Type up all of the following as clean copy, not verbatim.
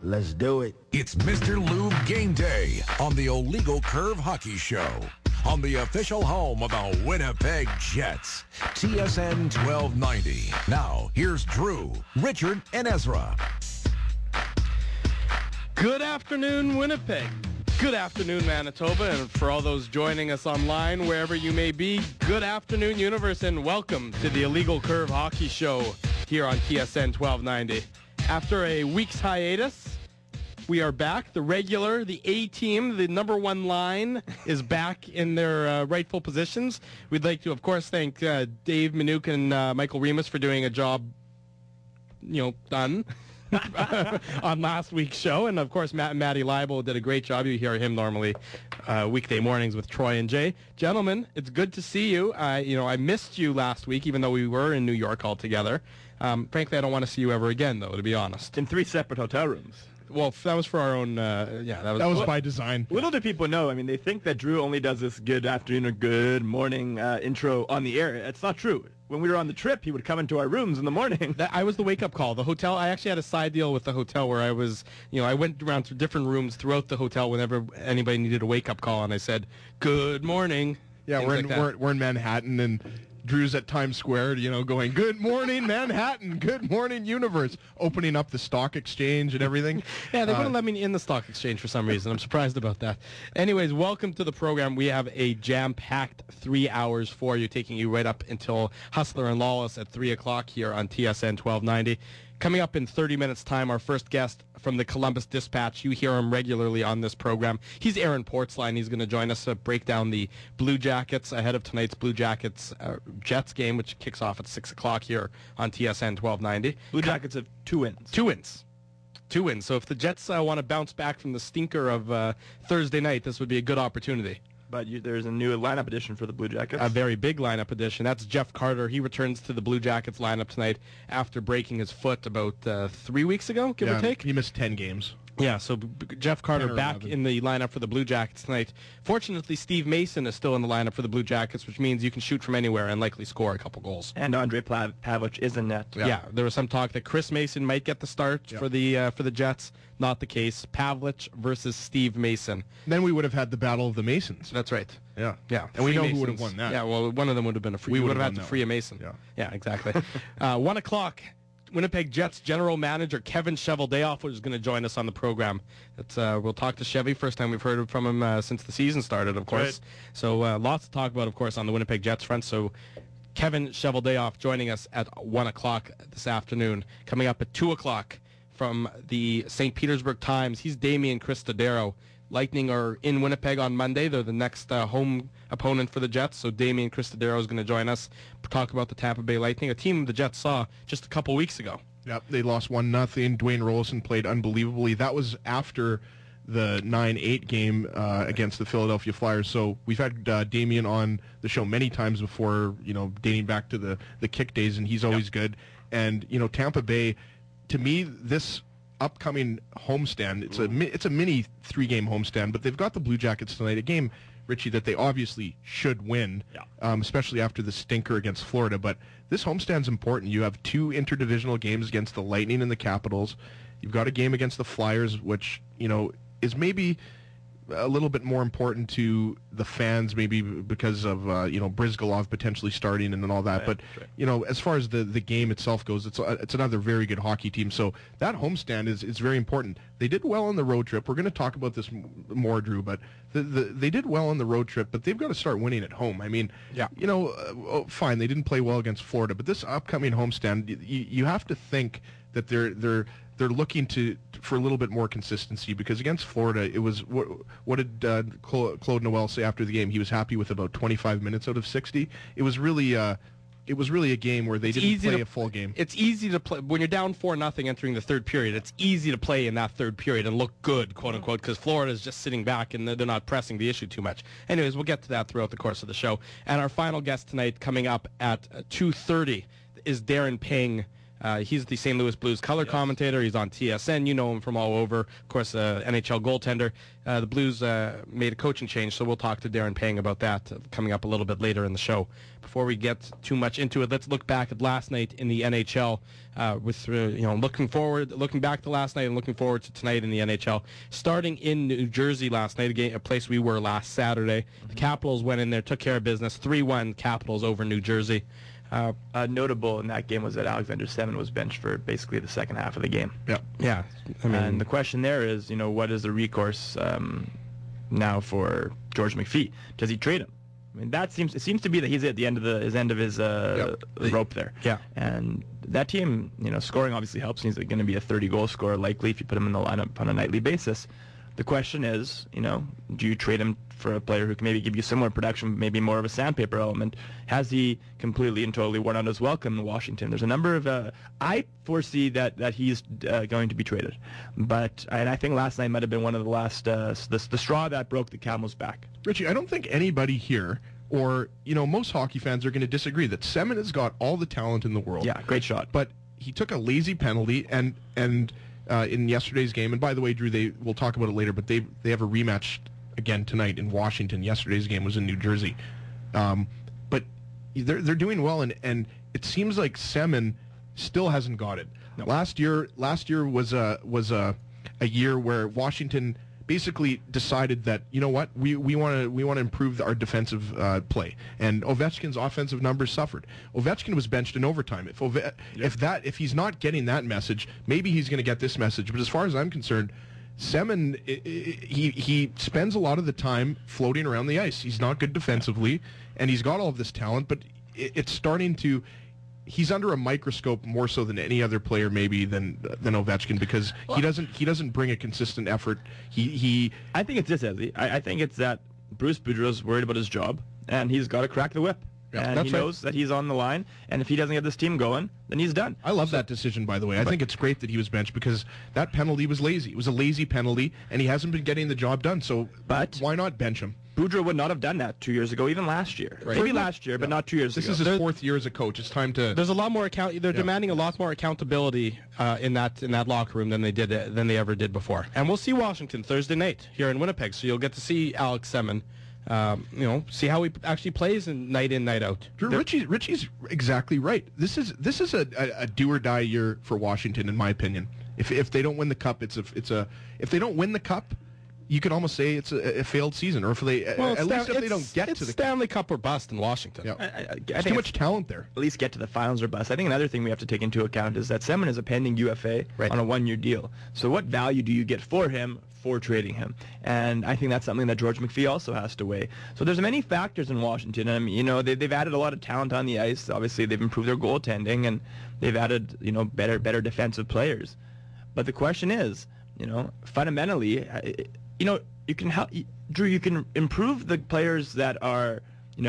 Let's do it. It's Mr. Lube Game Day on the Illegal Curve Hockey Show on the official home of the Winnipeg Jets, TSN 1290. Now, here's Drew, Richard, and Ezra. Good afternoon, Winnipeg. Good afternoon, Manitoba. And for all those joining us online, wherever you may be, good afternoon, universe, and welcome to the Illegal Curve Hockey Show here on TSN 1290. After a week's hiatus, we are back. The regular, the A-team, the number one line is back in their rightful positions. We'd like to, of course, thank Dave Minuk and Michael Remus for doing a job, done on last week's show. And, of course, Matty Leibel did a great job. You hear him normally weekday mornings with Troy and Jay. Gentlemen, it's good to see you. I missed you last week, even though we were in New York all together. Frankly, I don't want to see you ever again, though, to be honest. In 3 separate hotel rooms. Well, that was for our own, that was by design. Little do people know, they think that Drew only does this good afternoon or good morning intro on the air. It's not true. When we were on the trip, he would come into our rooms in the morning. I was the wake-up call. The hotel, I actually had a side deal with the hotel where I was, I went around to different rooms throughout the hotel whenever anybody needed a wake-up call, and I said, good morning. Yeah, we're in Manhattan, and Drew's at Times Square, going, good morning, Manhattan, good morning, universe, opening up the stock exchange and everything. Yeah, they wouldn't let me in the stock exchange for some reason. I'm surprised about that. Anyways, welcome to the program. We have a jam-packed 3 hours for you, taking you right up until Hustler and Lawless at 3 o'clock here on TSN 1290. Coming up in 30 minutes' time, our first guest from the Columbus Dispatch. You hear him regularly on this program. He's Aaron Portzline. He's going to join us to break down the Blue Jackets ahead of tonight's Blue Jackets Jets game, which kicks off at 6 o'clock here on TSN 1290. Blue Jackets have 2 wins. 2 wins. 2 wins. So if the Jets want to bounce back from the stinker of Thursday night, this would be a good opportunity. But there's a new lineup addition for the Blue Jackets. A very big lineup addition. That's Jeff Carter. He returns to the Blue Jackets lineup tonight after breaking his foot about 3 weeks ago, give or take. He missed 10 games. Yeah, so Jeff Carter back in the lineup for the Blue Jackets tonight. Fortunately, Steve Mason is still in the lineup for the Blue Jackets, which means you can shoot from anywhere and likely score a couple goals. And Andre Pavlich is in net. Yeah, there was some talk that Chris Mason might get the start for the Jets. Not the case. Pavlich versus Steve Mason. Then we would have had the Battle of the Masons. That's right. Yeah. And we know who would have won that. Yeah, well, one of them would have been a free. We would have had to free a Mason. Yeah, exactly. 1 o'clock. Winnipeg Jets general manager Kevin Cheveldayoff is going to join us on the program. We'll talk to Chevy. First time we've heard from him since the season started, of course. Right. So lots to talk about, of course, on the Winnipeg Jets front. So Kevin Cheveldayoff joining us at 1 o'clock this afternoon. Coming up at 2 o'clock from the St. Petersburg Times, he's Damian Cristodero. Lightning are in Winnipeg on Monday. They're the next home opponent for the Jets, so Damian Cristodero is going to join us to talk about the Tampa Bay Lightning, a team the Jets saw just a couple weeks ago. Yep, they lost 1-0. Dwayne Rollison played unbelievably. That was after the 9-8 game against the Philadelphia Flyers. So we've had Damian on the show many times before, dating back to the kick days, and he's always good. And, Tampa Bay, to me, this upcoming homestand, it's a mini 3-game homestand, but they've got the Blue Jackets tonight, a game, Richie, that they obviously should win, especially after the stinker against Florida. But this homestand's important. You have 2 interdivisional games against the Lightning and the Capitals. You've got a game against the Flyers, which, is maybe a little bit more important to the fans, maybe because of Brizgalov potentially starting and all that. Right, but as far as the game itself goes, it's another very good hockey team. So that homestand is very important. They did well on the road trip. We're going to talk about this more, Drew, but they did well on the road trip. But they've got to start winning at home. I mean, fine, they didn't play well against Florida, but this upcoming homestand, you have to think that they're looking for a little bit more consistency, because against Florida, it was what did Claude Noel say after the game? He was happy with about 25 minutes out of 60. It was really a game where they didn't play a full game. It's easy to play when you're down 4-0 entering the third period. It's easy to play in that third period and look good, quote unquote, because Florida is just sitting back and they're not pressing the issue too much. Anyways, we'll get to that throughout the course of the show. And our final guest tonight, coming up at 2:30, is Darren Ping. He's the St. Louis Blues color commentator. He's on TSN. You know him from all over. Of course, NHL goaltender. The Blues made a coaching change, so we'll talk to Darren Pang about that coming up a little bit later in the show. Before we get too much into it, let's look back at last night in the NHL. Looking back to last night and looking forward to tonight in the NHL. Starting in New Jersey last night, a place we were last Saturday. The Capitals went in there, took care of business. 3-1 Capitals over New Jersey. Notable in that game was that Alexander Semin was benched for basically the second half of the game. Yeah. And the question there is, what is the recourse now for George McPhee? Does he trade him? I mean, it seems to be that he's at the end of his rope there. Yeah. And that team, scoring obviously helps. He's going to be a 30-goal scorer likely if you put him in the lineup on a nightly basis. The question is, do you trade him for a player who can maybe give you similar production, maybe more of a sandpaper element? Has he completely and totally worn out his welcome in Washington? There's a number of... I foresee that he's going to be traded. And I think last night might have been one of the last... the straw that broke the camel's back. Richie, I don't think anybody here, or, most hockey fans are going to disagree that Semin has got all the talent in the world. Yeah, great shot. But he took a lazy penalty, and in yesterday's game, and by the way, Drew, we'll talk about it later, but they have a rematch again tonight in Washington. Yesterday's game was in New Jersey, but they're doing well, and it seems like Semin still hasn't got it. No. Last year was a year where Washington basically decided that, you know what, we want to improve our defensive play, and Ovechkin's offensive numbers suffered. Ovechkin was benched in overtime. If he's not getting that message, maybe he's going to get this message. But as far as I'm concerned, Semin, he spends a lot of the time floating around the ice. He's not good defensively, and he's got all of this talent, but it's starting to... He's under a microscope more so than any other player, maybe than Ovechkin, because he doesn't bring a consistent effort. I think it's this, Ezzy. I think it's that Bruce Boudreau's worried about his job, and he's got to crack the whip. Yeah, and he knows that he's on the line, and if he doesn't get this team going, then he's done. I love that decision, by the way. I think it's great that he was benched, because that penalty was lazy. It was a lazy penalty, and he hasn't been getting the job done. So why not bench him? Boudreau would not have done that 2 years ago, even last year. Right. Maybe last year, but not 2 years ago. This is his fourth year as a coach. It's time to... There's a lot more They're demanding a lot more accountability in that locker room than they ever did before. And we'll see Washington Thursday night here in Winnipeg. So you'll get to see Alex Semin. See how he actually plays night in, night out. Drew, Richie's exactly right. This is a do or die year for Washington, in my opinion. If they don't win the cup, if they don't win the cup, you could almost say it's a failed season, or if they they don't get to the Stanley Cup or bust in Washington. Yeah. There's too much talent there. At least get to the finals or bust. I think another thing we have to take into account is that Semin is a pending UFA on a one-year deal. So what value do you get for him for trading him? And I think that's something that George McPhee also has to weigh. So there's many factors in Washington. I mean, they've added a lot of talent on the ice. Obviously, they've improved their goaltending, and they've added better defensive players. But the question is, fundamentally, you can help, Drew. You can improve the players that are,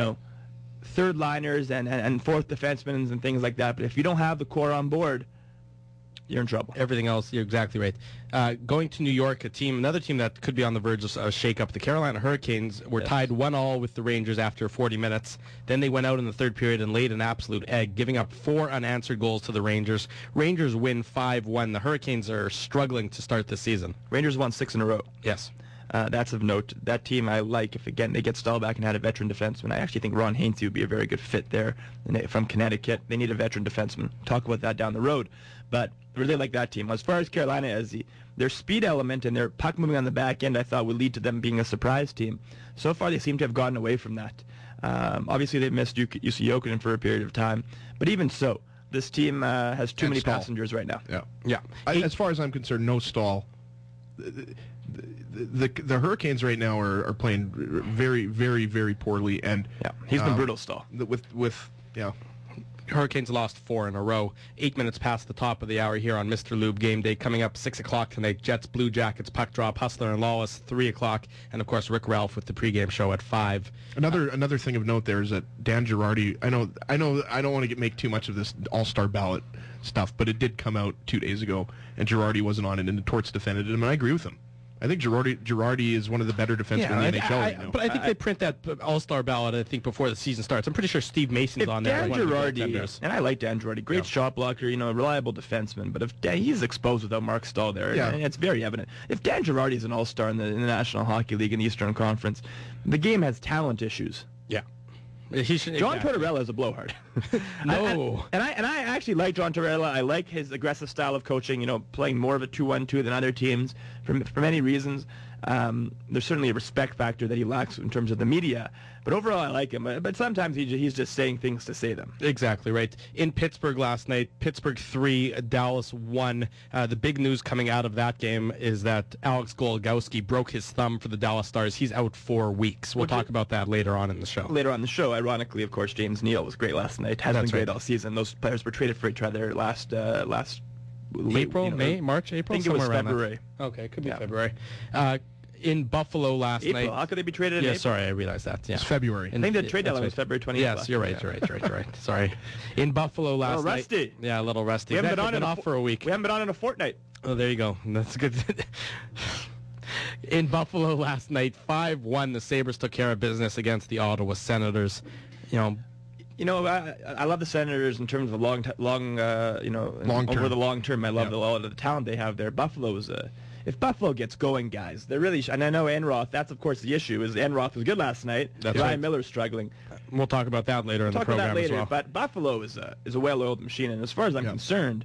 third liners and fourth defensemen and things like that. But if you don't have the core on board, you're in trouble. Everything else, you're exactly right. Going to New York, another team that could be on the verge of a shake-up. The Carolina Hurricanes were tied 1-1 with the Rangers after 40 minutes. Then they went out in the third period and laid an absolute egg, giving up 4 unanswered goals to the Rangers. Rangers win 5-1. The Hurricanes are struggling to start this season. Rangers won 6 in a row. Yes. That's of note. That team I like. If, again, they get Stahlback and had a veteran defenseman, I actually think Ron Hainsey would be a very good fit there from Connecticut. They need a veteran defenseman. Talk about that down the road. But I really like that team. As far as Carolina, their speed element and their puck moving on the back end, I thought would lead to them being a surprise team. So far, they seem to have gotten away from that. Obviously, they've missed Jussi Jokinen for a period of time. But even so, this team has too many passengers right now. Yeah. As far as I'm concerned, no Stahl. The Hurricanes right now are playing very, very, very poorly, and he's been brutal, Stahl. Hurricanes lost 4 in a row. 8 minutes past the top of the hour here on Mr. Lube Game Day. Coming up 6 o'clock tonight, Jets, Blue Jackets, puck drop, Hustler and Lawless, 3 o'clock, and of course Rick Ralph with the pregame show at 5. Another thing of note there is that Dan Girardi. I know. I don't want to make too much of this All-Star ballot stuff, but it did come out 2 days ago, and Girardi wasn't on it, and the Torts defended him, and I agree with him. I think Girardi is one of the better defensemen in the NHL right now. But I think they print that All-Star ballot, I think, before the season starts. I'm pretty sure Steve Mason's on there. Dan Girardi, and I like Dan Girardi, great shot blocker, reliable defenseman, but if he's exposed without Mark Stahl there, and it's very evident. If Dan Girardi is an All-Star in the National Hockey League in the Eastern Conference, the game has talent issues. Yeah. John Tortorella is a blowhard. No. And I actually like John Tortorella. I like his aggressive style of coaching, playing more of a 2-1-2 than other teams for many reasons. There's certainly a respect factor that he lacks in terms of the media. But overall, I like him. But sometimes he's just saying things to say them. Exactly, right. In Pittsburgh last night, Pittsburgh 3, Dallas 1. The big news coming out of that game is that Alex Goligoski broke his thumb for the Dallas Stars. He's out 4 weeks. We'll talk about that later on in the show. Later on in the show, ironically, of course, James Neal was great last night. Has been great all season. Those players were traded for each other last April, May, March, April? I think it was February. Okay, it could be February. In Buffalo last night. How could they be traded in April? Sorry, I realized that. Yeah. It's February. I think the trade deadline was February 28th. Yes, you're right. Sorry. In Buffalo last night. Rusty. Yeah, a little rusty. We haven't been off for a week. We haven't been on in a fortnight. Oh, there you go. That's good. In Buffalo last night, 5-1, the Sabres took care of business against the Ottawa Senators. I love the Senators in terms of long term. Over the long term. I love the talent they have there. Buffalo is if Buffalo gets going, guys, they're really. And I know Enroth. That's of course the issue. Is Enroth was good last night. Ryan Miller's struggling. We'll talk about that later in the program as well. But Buffalo is a well-oiled machine, and as far as I'm concerned,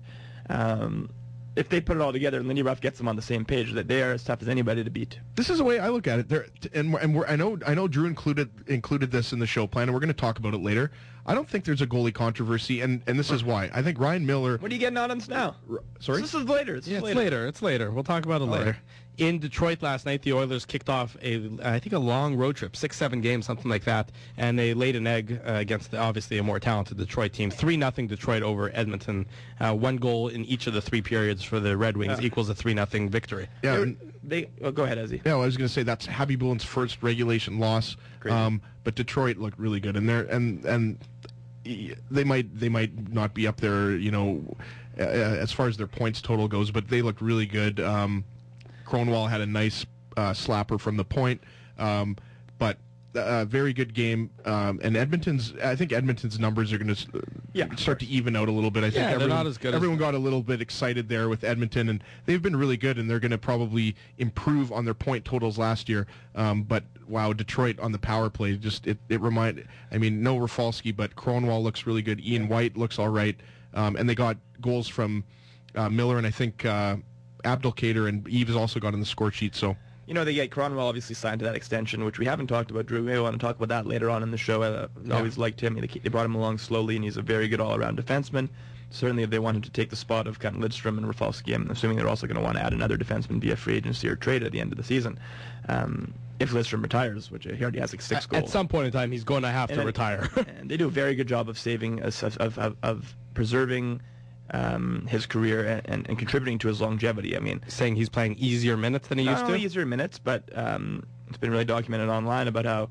if they put it all together and Lindy Ruff gets them on the same page, that they are as tough as anybody to beat. This is the way I look at it. I know Drew included this in the show plan, and we're going to talk about it later. I don't think there's a goalie controversy, and this is why. I think Ryan Miller... What are you getting on us now? Sorry? This is later. It's later. We'll talk about it later. Right. In Detroit last night, the Oilers kicked off a long road trip, 6-7 games, something like that, and they laid an egg against obviously a more talented Detroit team. 3-0 Detroit over Edmonton. 1 goal in each of the 3 periods for the Red Wings equals a 3-0 victory. Yeah. Go ahead, Ezzy. Yeah, I was going to say that's Happy Boolin's first regulation loss. But Detroit looked really good, and they might not be up there, as far as their points total goes, but they looked really good. Kronwall had a nice slapper from the point, but very good game. And I think Edmonton's numbers are going to start to even out a little bit. I think they're not as good. Everyone got a little bit excited there with Edmonton, and they've been really good, and they're going to probably improve on their point totals last year. But wow, Detroit on the power play, no Rafalski, but Kronwall looks really good. Ian White looks all right, and they got goals from Miller, and I think Abdelkader and Eves also got on the score sheet. So. They get Kronwall obviously signed to that extension, which we haven't talked about, Drew. We want to talk about that later on in the show. I always liked him. They brought him along slowly, and he's a very good all-around defenseman. Certainly, if they wanted to take the spot of Quentin Lidstrom and Rafalski, I'm assuming they're also going to want to add another defenseman via free agency or trade at the end of the season. If Lidstrom retires, which he already has 6 goals. At some point in time, he's going to have to retire. And they do a very good job of saving, of preserving his career and contributing to his longevity. I mean, saying he's playing easier minutes than he used to? Easier minutes, but it's been really documented online about how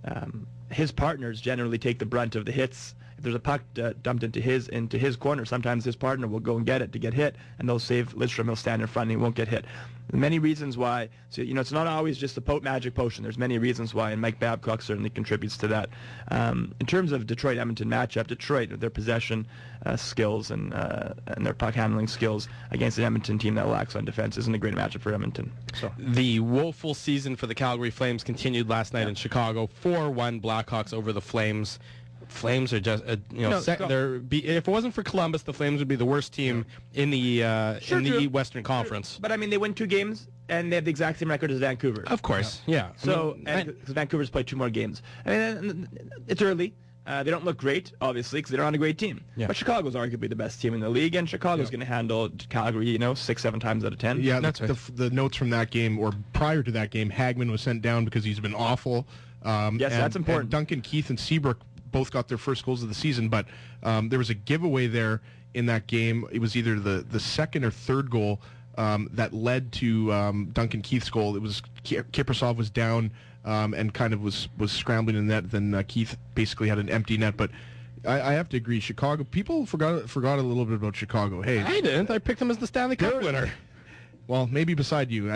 his partners generally take the brunt of the hits. If there's a puck dumped into his corner, sometimes his partner will go and get it to get hit, and they'll save Lidstrom. He'll stand in front and he won't get hit. Many reasons why. So it's not always just a magic potion. There's many reasons why, and Mike Babcock certainly contributes to that. In terms of Detroit-Edmonton matchup, Detroit, their possession skills and their puck handling skills against an Edmonton team that lacks on defense isn't a great matchup for Edmonton. So the woeful season for the Calgary Flames continued last night in Chicago. 4-1 Blackhawks over the Flames. Flames are just, if it wasn't for Columbus, the Flames would be the worst team in the Western Conference. But I mean, they win 2 games and they have the exact same record as Vancouver. Of course, yeah. So because Vancouver's played 2 more games. I mean, it's early. They don't look great, obviously, because they're on a great team. Yeah. But Chicago's arguably the best team in the league, and Chicago's going to handle Calgary, 6-7 times out of 10. Yeah, that's right. The notes from that game, or prior to that game, Hagman was sent down because he's been awful. Yes, that's important. And Duncan Keith and Seabrook both got their first goals of the season, but there was a giveaway there in that game. It was either the second or third goal that led to Duncan Keith's goal. It was Kiprasov was down and kind of was scrambling in the net. Then Keith basically had an empty net. But I have to agree, Chicago. People forgot a little bit about Chicago. Hey, I didn't. I picked them as the Stanley Cup winner. well, maybe besides you,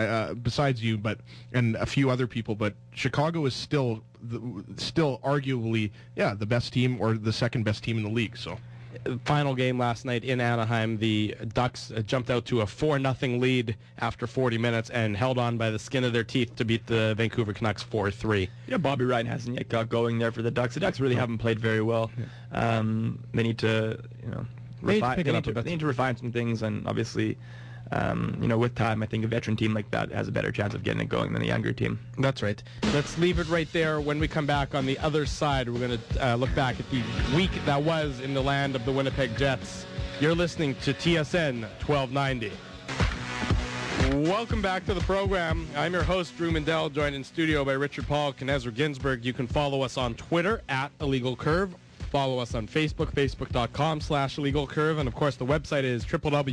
and a few other people, but Chicago is still arguably, the best team or the second best team in the league. So, final game last night in Anaheim, the Ducks jumped out to a 4-0 lead after 40 minutes and held on by the skin of their teeth to beat the Vancouver Canucks 4-3. Yeah, Bobby Ryan hasn't yet got going there for the Ducks. The Ducks really haven't played very well. They need to, they need to refine some things, and obviously, with time, I think a veteran team like that has a better chance of getting it going than a younger team. That's right. Let's leave it right there. When we come back on the other side, we're going to look back at the week that was in the land of the Winnipeg Jets. You're listening to TSN 1290. Welcome back to the program. I'm your host, Drew Mindell, joined in studio by Richard Paul and Ezra Ginsburg. You can follow us on Twitter @IllegalCurve. Follow us on Facebook, facebook.com/IllegalCurve. And, of course, the website is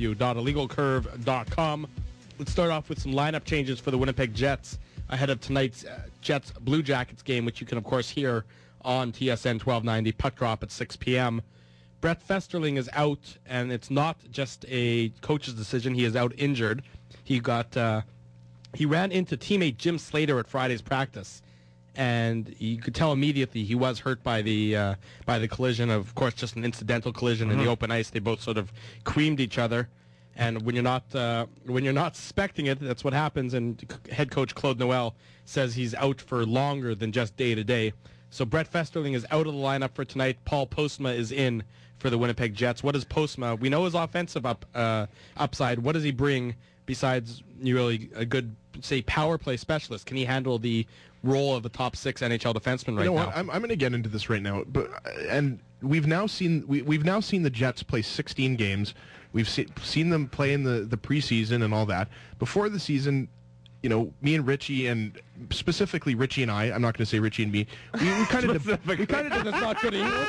www.illegalcurve.com. Let's start off with some lineup changes for the Winnipeg Jets ahead of tonight's Jets Blue Jackets game, which you can, of course, hear on TSN 1290, puck drop at 6 p.m. Brett Festerling is out, and it's not just a coach's decision. He is out injured. He ran into teammate Jim Slater at Friday's practice, and you could tell immediately he was hurt by the collision. Of course, just an incidental collision in the open ice. They both sort of creamed each other, and when you're not suspecting it, that's what happens. And head coach Claude Noel says he's out for longer than just day to day. So Brett Festerling is out of the lineup for tonight. Paul Postma is in for the Winnipeg Jets. What does Postma? We know his offensive upside. What does he bring besides really a good, say, power play specialist? Can he handle the role of a top 6 NHL defenseman right now? What? I'm going to get into this right now, and we've now seen the Jets play 16 games. We've seen them play in the preseason and all that. Before the season, me and Richie, and specifically Richie and I'm not going to say Richie and me. We kind of that's not good English.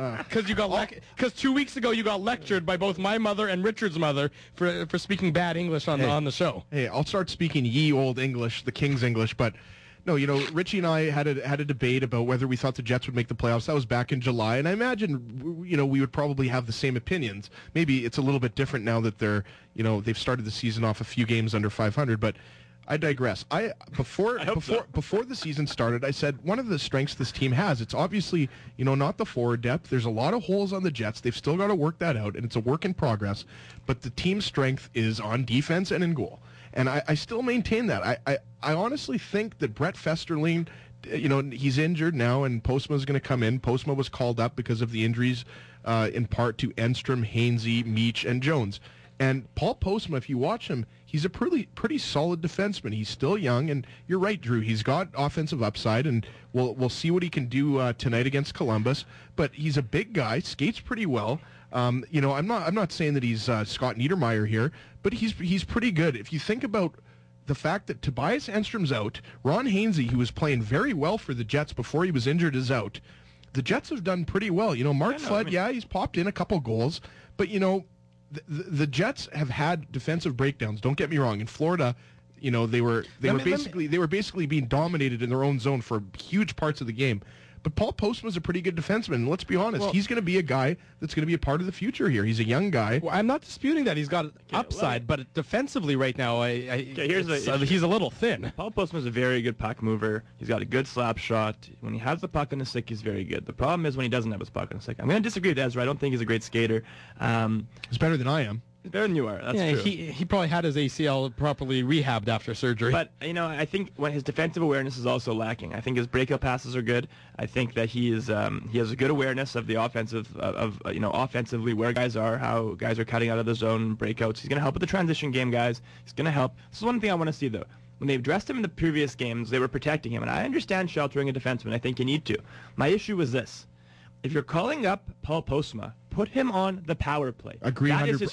Because 2 weeks ago you got lectured by both my mother and Richard's mother for speaking bad English on the show. Hey, I'll start speaking ye old English, the King's English, but. No, Richie and I had a debate about whether we thought the Jets would make the playoffs. That was back in July, and I imagine, we would probably have the same opinions. Maybe it's a little bit different now that they've started the season off a few games under 500, but I digress. Before the season started, I said one of the strengths this team has, it's obviously, not the forward depth. There's a lot of holes on the Jets. They've still got to work that out, and it's a work in progress, but the team's strength is on defense and in goal. And I still maintain that. I honestly think that Brett Festerling, he's injured now, and Postma's going to come in. Postma was called up because of the injuries, in part to Enstrom, Hainsey, Meach, and Jones. And Paul Postma, if you watch him, he's a pretty solid defenseman. He's still young, and you're right, Drew. He's got offensive upside, and we'll see what he can do tonight against Columbus. But he's a big guy, skates pretty well. I'm not saying that he's Scott Niedermayer here, but he's pretty good. If you think about the fact that Tobias Enstrom's out, Ron Hainsey, who was playing very well for the Jets before he was injured, is out. The Jets have done pretty well. Mark Flood, he's popped in a couple goals, but the Jets have had defensive breakdowns. Don't get me wrong. In Florida, they were basically being dominated in their own zone for huge parts of the game. But Paul Postma's a pretty good defenseman. And let's be honest, he's going to be a guy that's going to be a part of the future here. He's a young guy. Well, I'm not disputing that he's got upside, but defensively right now, he's a little thin. Paul Postma's a very good puck mover. He's got a good slap shot. When he has the puck on the stick, he's very good. The problem is when he doesn't have his puck on the stick. I'm going to disagree with Ezra. I don't think he's a great skater. He's better than I am. He's better than you are. That's true. He probably had his ACL properly rehabbed after surgery. But, I think when his defensive awareness is also lacking. I think his breakout passes are good. I think that he has a good awareness of the offensively where guys are, how guys are cutting out of the zone, breakouts. He's going to help with the transition game, guys. He's going to help. This is one thing I want to see, though. When they've dressed him in the previous games, they were protecting him. And I understand sheltering a defenseman. I think you need to. My issue is this. If you're calling up Paul Postma, put him on the power play. Agree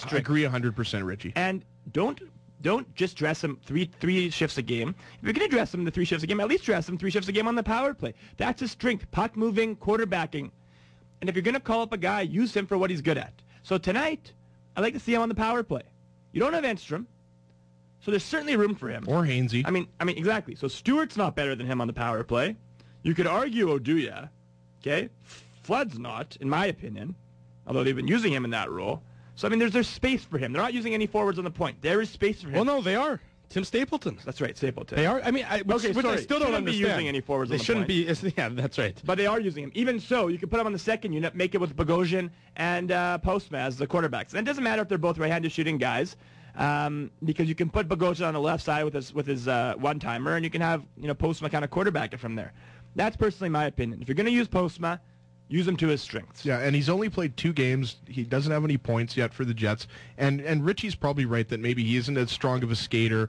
100%, Richie. And don't just dress him three shifts a game. If you're going to dress him the 3 shifts a game, at least dress him 3 shifts a game on the power play. That's his strength, puck moving, quarterbacking. And if you're going to call up a guy, use him for what he's good at. So tonight, I'd like to see him on the power play. You don't have Enstrom, so there's certainly room for him. Or Hainsey. I mean, exactly. So Stewart's not better than him on the power play. You could argue Oduya, okay? Flood's not, in my opinion, although they've been using him in that role. So, there's space for him. They're not using any forwards on the point. There is space for him. Well, no, they are. Tim Stapleton. That's right, Stapleton. They are. I mean, which I still don't shouldn't be understand. using any forwards They on the shouldn't point. be. Yeah, that's right. But they are using him. Even so, you can put him on the second unit, make it with Bogosian and Postma as the quarterbacks. And it doesn't matter if they're both right-handed shooting guys, because you can put Bogosian on the left side with his one-timer, and you can have Postma kind of quarterback it from there. That's personally my opinion. If you're going to use Postma, use him to his strengths. Yeah, and he's only played 2 games. He doesn't have any points yet for the Jets. And Richie's probably right that maybe he isn't as strong of a skater,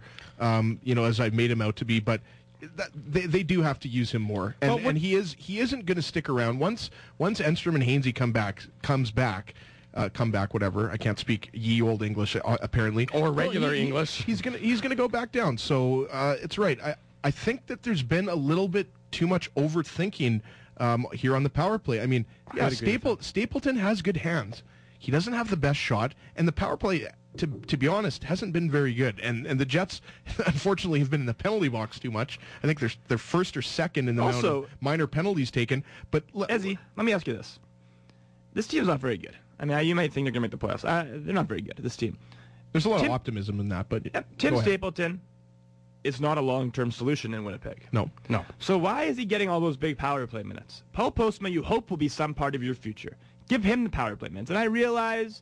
as I've made him out to be. But they do have to use him more. And he isn't going to stick around once Enstrom and Hainsey comes back, whatever. I can't speak ye old English apparently, Or regular English. He's gonna go back down. So it's right. I think that there's been a little bit too much overthinking here on the power play. I mean, yeah, Stapleton has good hands. He doesn't have the best shot, and the power play, to be honest, hasn't been very good. And the Jets, unfortunately, have been in the penalty box too much. I think they're first or second in the amount of minor penalties taken. But Ezzy, let me ask you this: this team's not very good. I mean, you might think they're going to make the playoffs. They're not very good. This team. There's a lot of optimism in that, but Tim Stapleton is not a long-term solution in Winnipeg. No. So why is he getting all those big power play minutes? Paul Postma, you hope will be some part of your future. Give him the power play minutes. And I realize,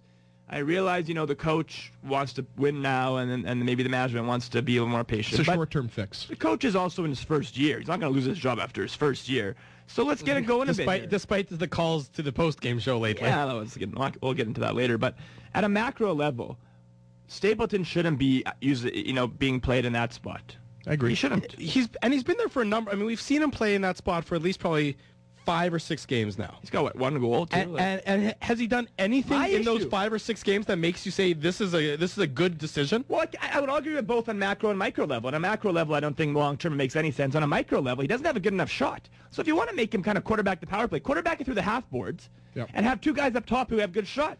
the coach wants to win now, and maybe the management wants to be a little more patient. It's a short-term fix. The coach is also in his first year. He's not going to lose his job after his first year. So let's get it going a bit here. Despite the calls to the post-game show lately. Yeah, we'll get into that later. But at a macro level, Stapleton shouldn't be being played in that spot. I agree. He shouldn't. He's been there for a number. I mean, we've seen him play in that spot for at least probably 5 or 6 games now. He's got one goal too. And has he done anything in those 5 or 6 games that makes you say this is a good decision? Well, I would argue with both on macro and micro level. On a macro level, I don't think long term makes any sense. On a micro level, he doesn't have a good enough shot. So if you want to make him kind of quarterback the power play, quarterback it through the half boards, and have 2 guys up top who have good shot.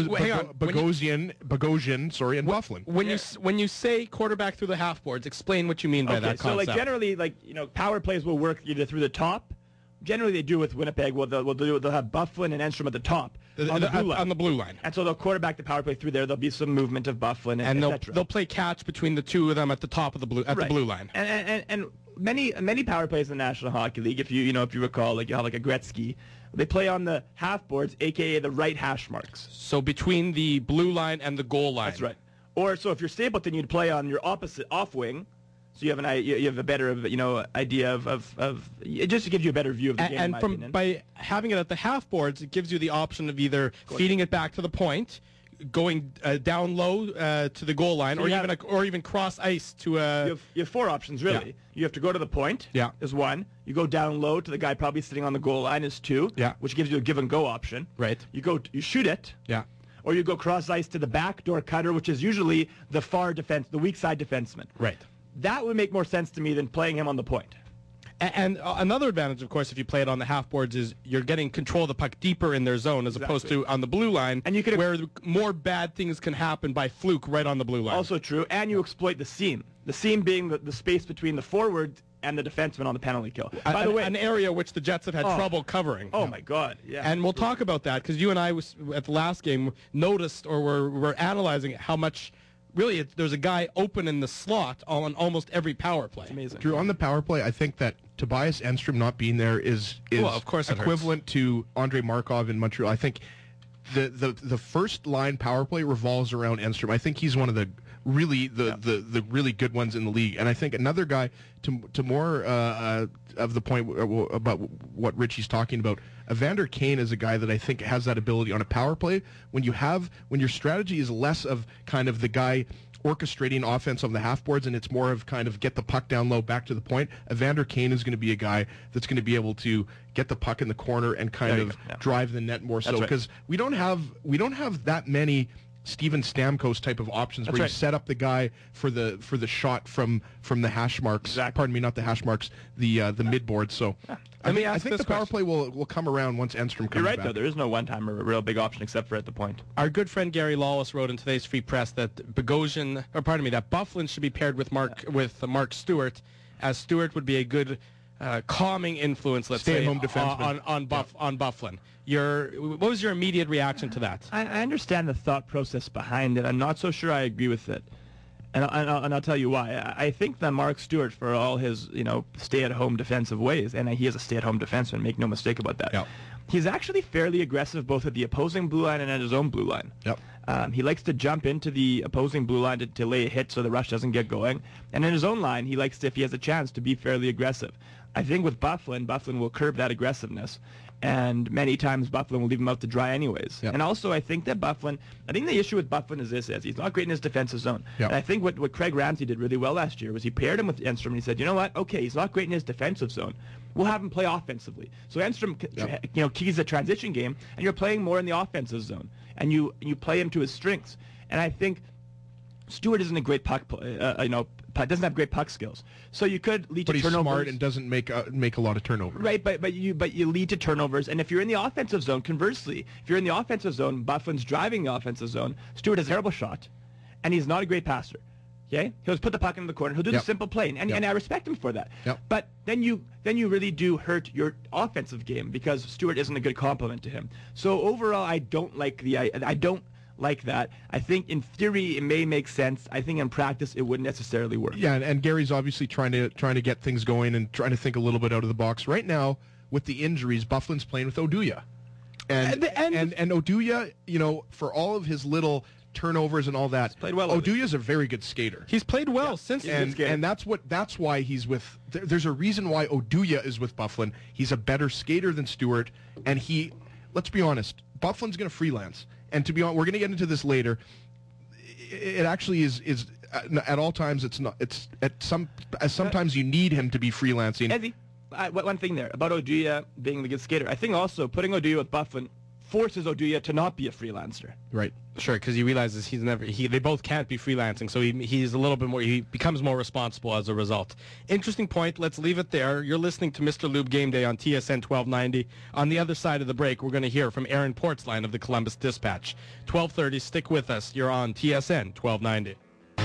Bogosian, and Bufflin. When you say quarterback through the half boards, explain what you mean by that concept. So generally, power plays will work either through the top. Generally, they do with Winnipeg. They'll have Bufflin and Enstrom at the top on the blue line. And so they'll quarterback the power play through there. There'll be some movement of Bufflin and they'll play catch between the 2 of them at the top of the blue the blue line. And many power plays in the National Hockey League, if you recall, you have a Gretzky, they play on the half boards, aka the right hash marks. So between the blue line and the goal line. That's right. Or so if you're Stapleton, you'd play on your opposite off wing. So you have a better idea of it just gives you a better view of the game. And by having it at the half boards, it gives you the option of either feeding it back to the point, going down low to the goal line, so or even cross ice to. You have 4 options really. Yeah. You have to go to the point. Yeah. Is 1. You go down low to the guy probably sitting on the goal line is 2. Yeah. Which gives you a give and go option. Right. You shoot it. Yeah. Or you go cross ice to the backdoor cutter, which is usually the the weak side defenseman. Right. That would make more sense to me than playing him on the point. And another advantage, of course, if you play it on the half boards, is you're getting control of the puck deeper in their zone as opposed to on the blue line, and where more bad things can happen by fluke right on the blue line. Also true, and you exploit the seam. The seam being the space between the forward and the defenseman on the penalty kill. By the way, an area which the Jets have had trouble covering. Oh, my God, yeah. And we'll talk about that, because you and I, at the last game, noticed or were analyzing how much... Really, there's a guy open in the slot on almost every power play. It's amazing. Drew, on the power play, I think that Tobias Enstrom not being there is of course equivalent to Andrei Markov in Montreal. I think the first line power play revolves around Enstrom. I think he's one of the really really good ones in the league. And I think another guy to more of the point about what Richie's talking about, Evander Kane is a guy that I think has that ability on a power play. When your strategy is less of kind of the guy orchestrating offense on the half boards, and it's more of kind of get the puck down low back to the point, Evander Kane is going to be a guy that's going to be able to get the puck in the corner and kind of drive the net more so, because we don't have that many Steven Stamkos type of options where you set up the guy for the shot from the hash marks. Exactly. Pardon me, not the hash marks, the mid board. So I think the power play will come around once Enstrom comes You're right, back. though. There is no one-time or real big option except for at the point. Our good friend Gary Lawless wrote in today's Free Press that that Bufflin should be paired with Mark Stewart, as Stewart would be a good calming influence, let's say, stay-at-home defenseman on Bufflin. What was your immediate reaction to that? I understand the thought process behind it. I'm not so sure I agree with it. And I'll tell you why. I think that Mark Stewart, for all his stay-at-home defensive ways, and he is a stay-at-home defenseman, make no mistake about that. Yep. He's actually fairly aggressive both at the opposing blue line and at his own blue line. Yep. He likes to jump into the opposing blue line to lay a hit so the rush doesn't get going. And in his own line, he likes to, if he has a chance, to be fairly aggressive. I think with Byfuglien will curb that aggressiveness. And many times Byfuglien will leave him out to dry anyways. Yep. And also I think the issue with Byfuglien is he's not great in his defensive zone. Yep. And I think what Craig Ramsey did really well last year was he paired him with Enstrom and he said, you know what, okay, he's not great in his defensive zone. We'll have him play offensively. So Enstrom keys the transition game, and you're playing more in the offensive zone. And you play him to his strengths. And I think Stewart isn't a great puck doesn't have great puck skills, so you could lead to turnovers. But he's smart and doesn't make a lot of turnovers. Right, but you lead to turnovers, and if you're in the offensive zone, conversely, if you're in the offensive zone, Byfuglien's driving the offensive zone. Stewart has a terrible shot, and he's not a great passer. Okay, he'll just put the puck in the corner. He'll do the simple play, and I respect him for that. Yep. But then you really do hurt your offensive game because Stewart isn't a good complement to him. So overall, I don't like that. I think in theory it may make sense. I think in practice it wouldn't necessarily work. Yeah, and Gary's obviously trying to get things going and trying to think a little bit out of the box. Right now, with the injuries, Byfuglien's playing with Oduya. And Oduya, for all of his little turnovers and all that, he's played well. Oduya's a very good skater. He's played well since and that's why he's with. There's a reason why Oduya is with Byfuglien. He's a better skater than Stewart, and let's be honest, Byfuglien's going to freelance. And to be honest, we're going to get into this later. It actually is at all times. It's not. It's sometimes you need him to be freelancing. Eddie, one thing there about Oduya being the good skater. I think also putting Oduya with Byfuglien forces Oduya to not be a freelancer. Right. Sure, because he realizes they both can't be freelancing, so he's a little bit more, he becomes more responsible as a result. Interesting point. Let's leave it there. You're listening to Mr. Lube Game Day on TSN 1290. On the other side of the break, we're going to hear from Aaron Portzline of the Columbus Dispatch. 12:30. Stick with us. You're on TSN 1290.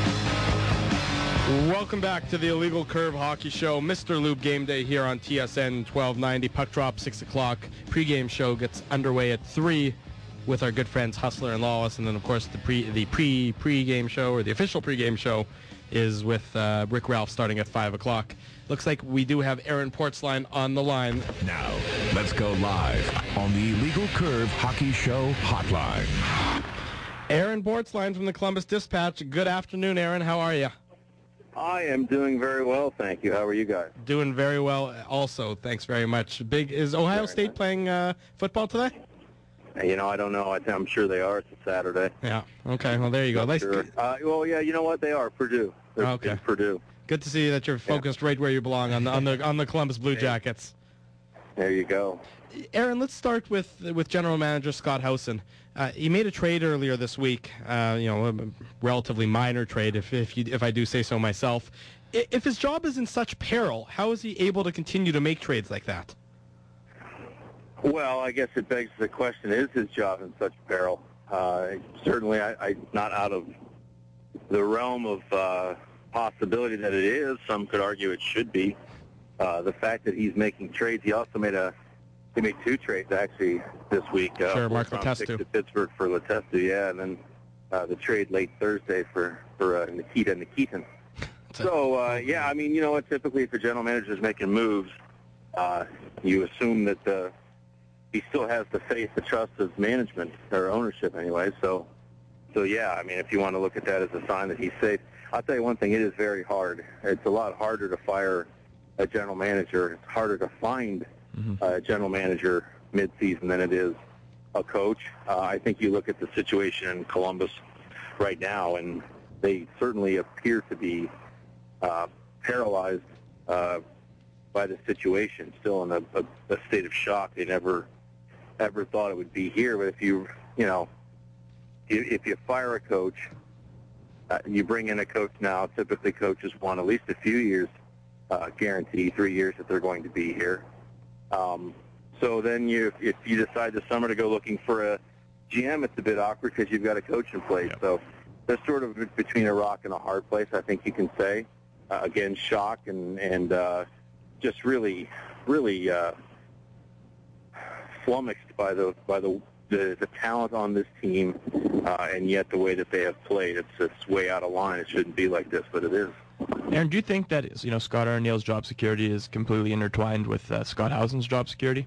Welcome back to the Illegal Curve Hockey Show. Mr. Lube Game Day here on TSN 1290. Puck drop 6 o'clock. Pre-game show gets underway at 3 with our good friends Hustler and Lawless. And then, of course, the pre-game show, or the official pre-game show, is with Rick Ralph starting at 5 o'clock. Looks like we do have Aaron Portzline on the line. Now, let's go live on the Illegal Curve Hockey Show hotline. Aaron Portzline from the Columbus Dispatch. Good afternoon, Aaron. How are you? I am doing very well, thank you. How are you guys? Doing very well also. Thanks very much. Is Ohio State playing football today? I don't know. I'm sure they are. It's a Saturday. Yeah. Okay. Well, there you go. Sure. Well, yeah. You know what? They are Purdue. They're okay. Purdue. Good to see that you're focused right where you belong on the Columbus Blue Jackets. There you go. Aaron, let's start with General Manager Scott Howson. He made a trade earlier this week. A relatively minor trade, if I do say so myself. If his job is in such peril, how is he able to continue to make trades like that? Well, I guess it begs the question: is his job in such peril? Certainly, I not out of the realm of possibility that it is. Some could argue it should be. The fact that he's making trades, he also made 2 trades actually this week. Sure, Mark Letestu to Pittsburgh for Letestu, yeah, and then the trade late Thursday for Nikita Nikitin. So I mean, typically if a general manager is making moves, you assume that he still has the faith, the trust of management or ownership anyway. So yeah, I mean, if you want to look at that as a sign that he's safe, I'll tell you one thing: it is very hard. It's a lot harder to fire a general manager. It's harder to find a general manager mid-season than it is a coach. I think you look at the situation in Columbus right now, and they certainly appear to be paralyzed by the situation, still in a state of shock. They never ever thought it would be here. But if you fire a coach, you bring in a coach now. Typically, coaches want at least a few years guarantee, 3 years that they're going to be here. So then if you decide this summer to go looking for a GM, it's a bit awkward because you've got a coach in place. Yep. So they're sort of between a rock and a hard place, I think you can say. Again, shock and just really flummoxed by the talent on this team, and yet the way that they have played, it's way out of line. It shouldn't be like this, but it is. Aaron, do you think that Scott Arniel's job security is completely intertwined with Scott Housen's job security?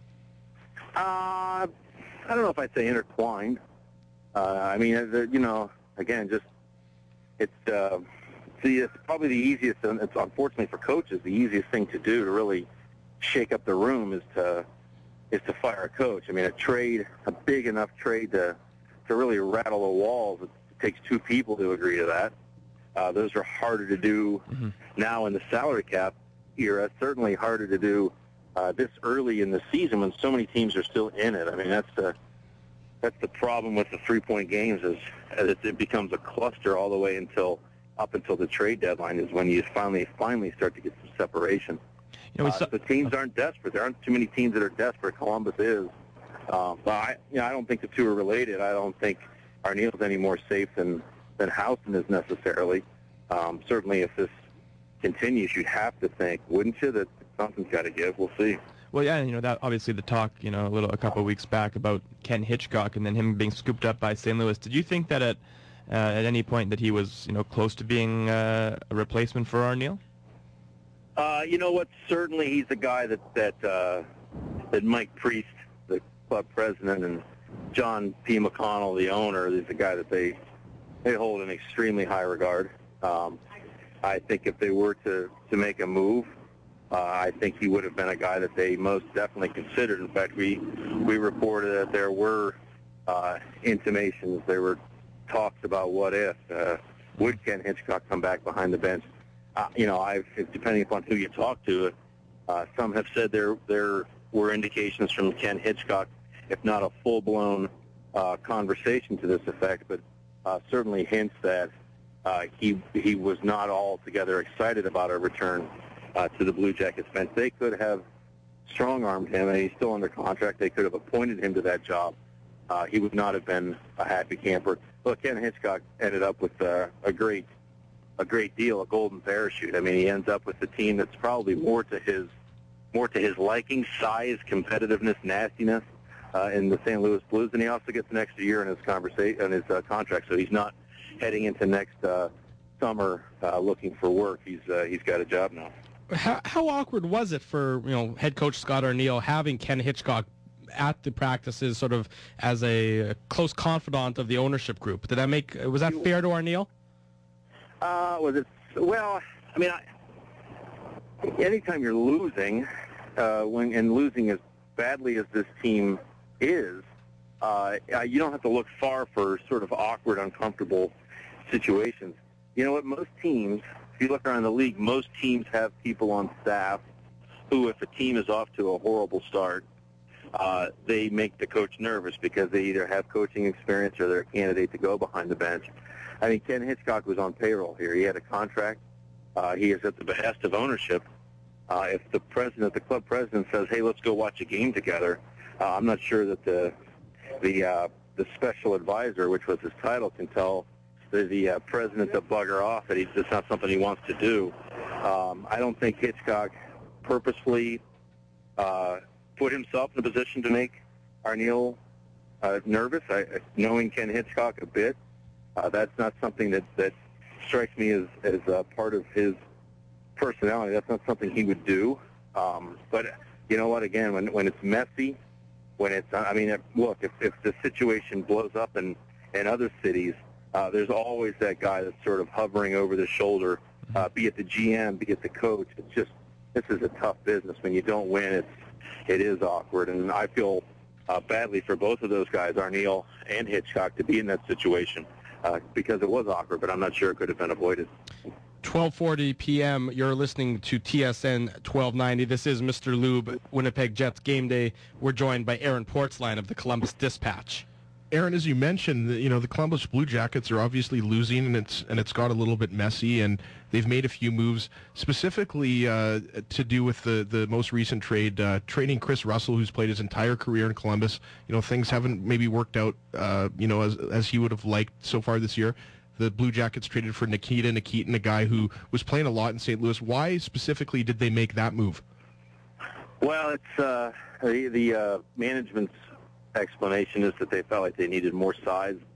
I don't know if I'd say intertwined. I mean, again, just it's probably the easiest, and it's unfortunately for coaches, the easiest thing to do to really shake up the room is to fire a coach. I mean, a big enough trade to really rattle the walls, it takes two people to agree to that. Those are harder to do now in the salary cap era. Certainly harder to do this early in the season when so many teams are still in it. I mean, that's the problem with the 3-point games is it becomes a cluster all the way up until the trade deadline is when you finally start to get some separation. The teams aren't desperate. There aren't too many teams that are desperate. Columbus is. But I don't think the two are related. I don't think Arniel's any more safe than Housen is necessarily. Certainly, if this continues, you'd have to think, wouldn't you, that something's got to give. We'll see. Well, yeah, that obviously the talk, a couple of weeks back about Ken Hitchcock and then him being scooped up by St. Louis. Did you think that at any point that he was, close to being a replacement for Arniel? You know what? Certainly, he's the guy that Mike Priest, the club president, and John P. McConnell, the owner, is the guy that they hold in extremely high regard. I think if they were to make a move, I think he would have been a guy that they most definitely considered. In fact, we reported that there were intimations, there were talks about what if. Would Ken Hitchcock come back behind the bench? Depending upon who you talk to, some have said there were indications from Ken Hitchcock, if not a full-blown conversation to this effect, but certainly hints that he was not altogether excited about a return to the Blue Jackets bench. They could have strong-armed him, and he's still under contract. They could have appointed him to that job. He would not have been a happy camper. Look, Ken Hitchcock ended up with a great deal, a golden parachute. I mean, he ends up with a team that's probably more to his liking, size, competitiveness, nastiness in the St. Louis Blues, and he also gets an extra year in his contract. So he's not heading into next summer looking for work. He's got a job now. How awkward was it for head coach Scott Arniel having Ken Hitchcock at the practices, sort of as a close confidant of the ownership group? Was that fair to Arniel? Anytime you're losing, and losing as badly as this team is, you don't have to look far for sort of awkward, uncomfortable situations. You know what? Most teams, if you look around the league, most teams have people on staff who, if a team is off to a horrible start, they make the coach nervous because they either have coaching experience or they're a candidate to go behind the bench. I mean, Ken Hitchcock was on payroll here. He had a contract. He is at the behest of ownership. If the club president says, "Hey, let's go watch a game together," I'm not sure that the special advisor, which was his title, can tell the president to bugger off that it's not something he wants to do. I don't think Hitchcock purposefully put himself in a position to make Arniel nervous. Knowing Ken Hitchcock a bit, that's not something that strikes me as part of his personality. That's not something he would do. But you know what? Again, when it's messy, look, if the situation blows up in other cities, there's always that guy that's sort of hovering over the shoulder, be it the GM, be it the coach. It's just, this is a tough business. When you don't win, it is awkward. And I feel badly for both of those guys, Arniel and Hitchcock, to be in that situation because it was awkward, but I'm not sure it could have been avoided. 12:40 p.m. You're listening to TSN 1290. This is Mr. Lube, Winnipeg Jets Game Day. We're joined by Aaron Portzline of the Columbus Dispatch. Aaron, as you mentioned, the Columbus Blue Jackets are obviously losing, and it's got a little bit messy, and they've made a few moves specifically to do with the most recent trade, trading Chris Russell, who's played his entire career in Columbus. Things haven't maybe worked out, as he would have liked so far this year. The Blue Jackets traded for Nikita Nikitin, a guy who was playing a lot in St. Louis. Why specifically did they make that move? Well, it's the management's explanation is that they felt like they needed more size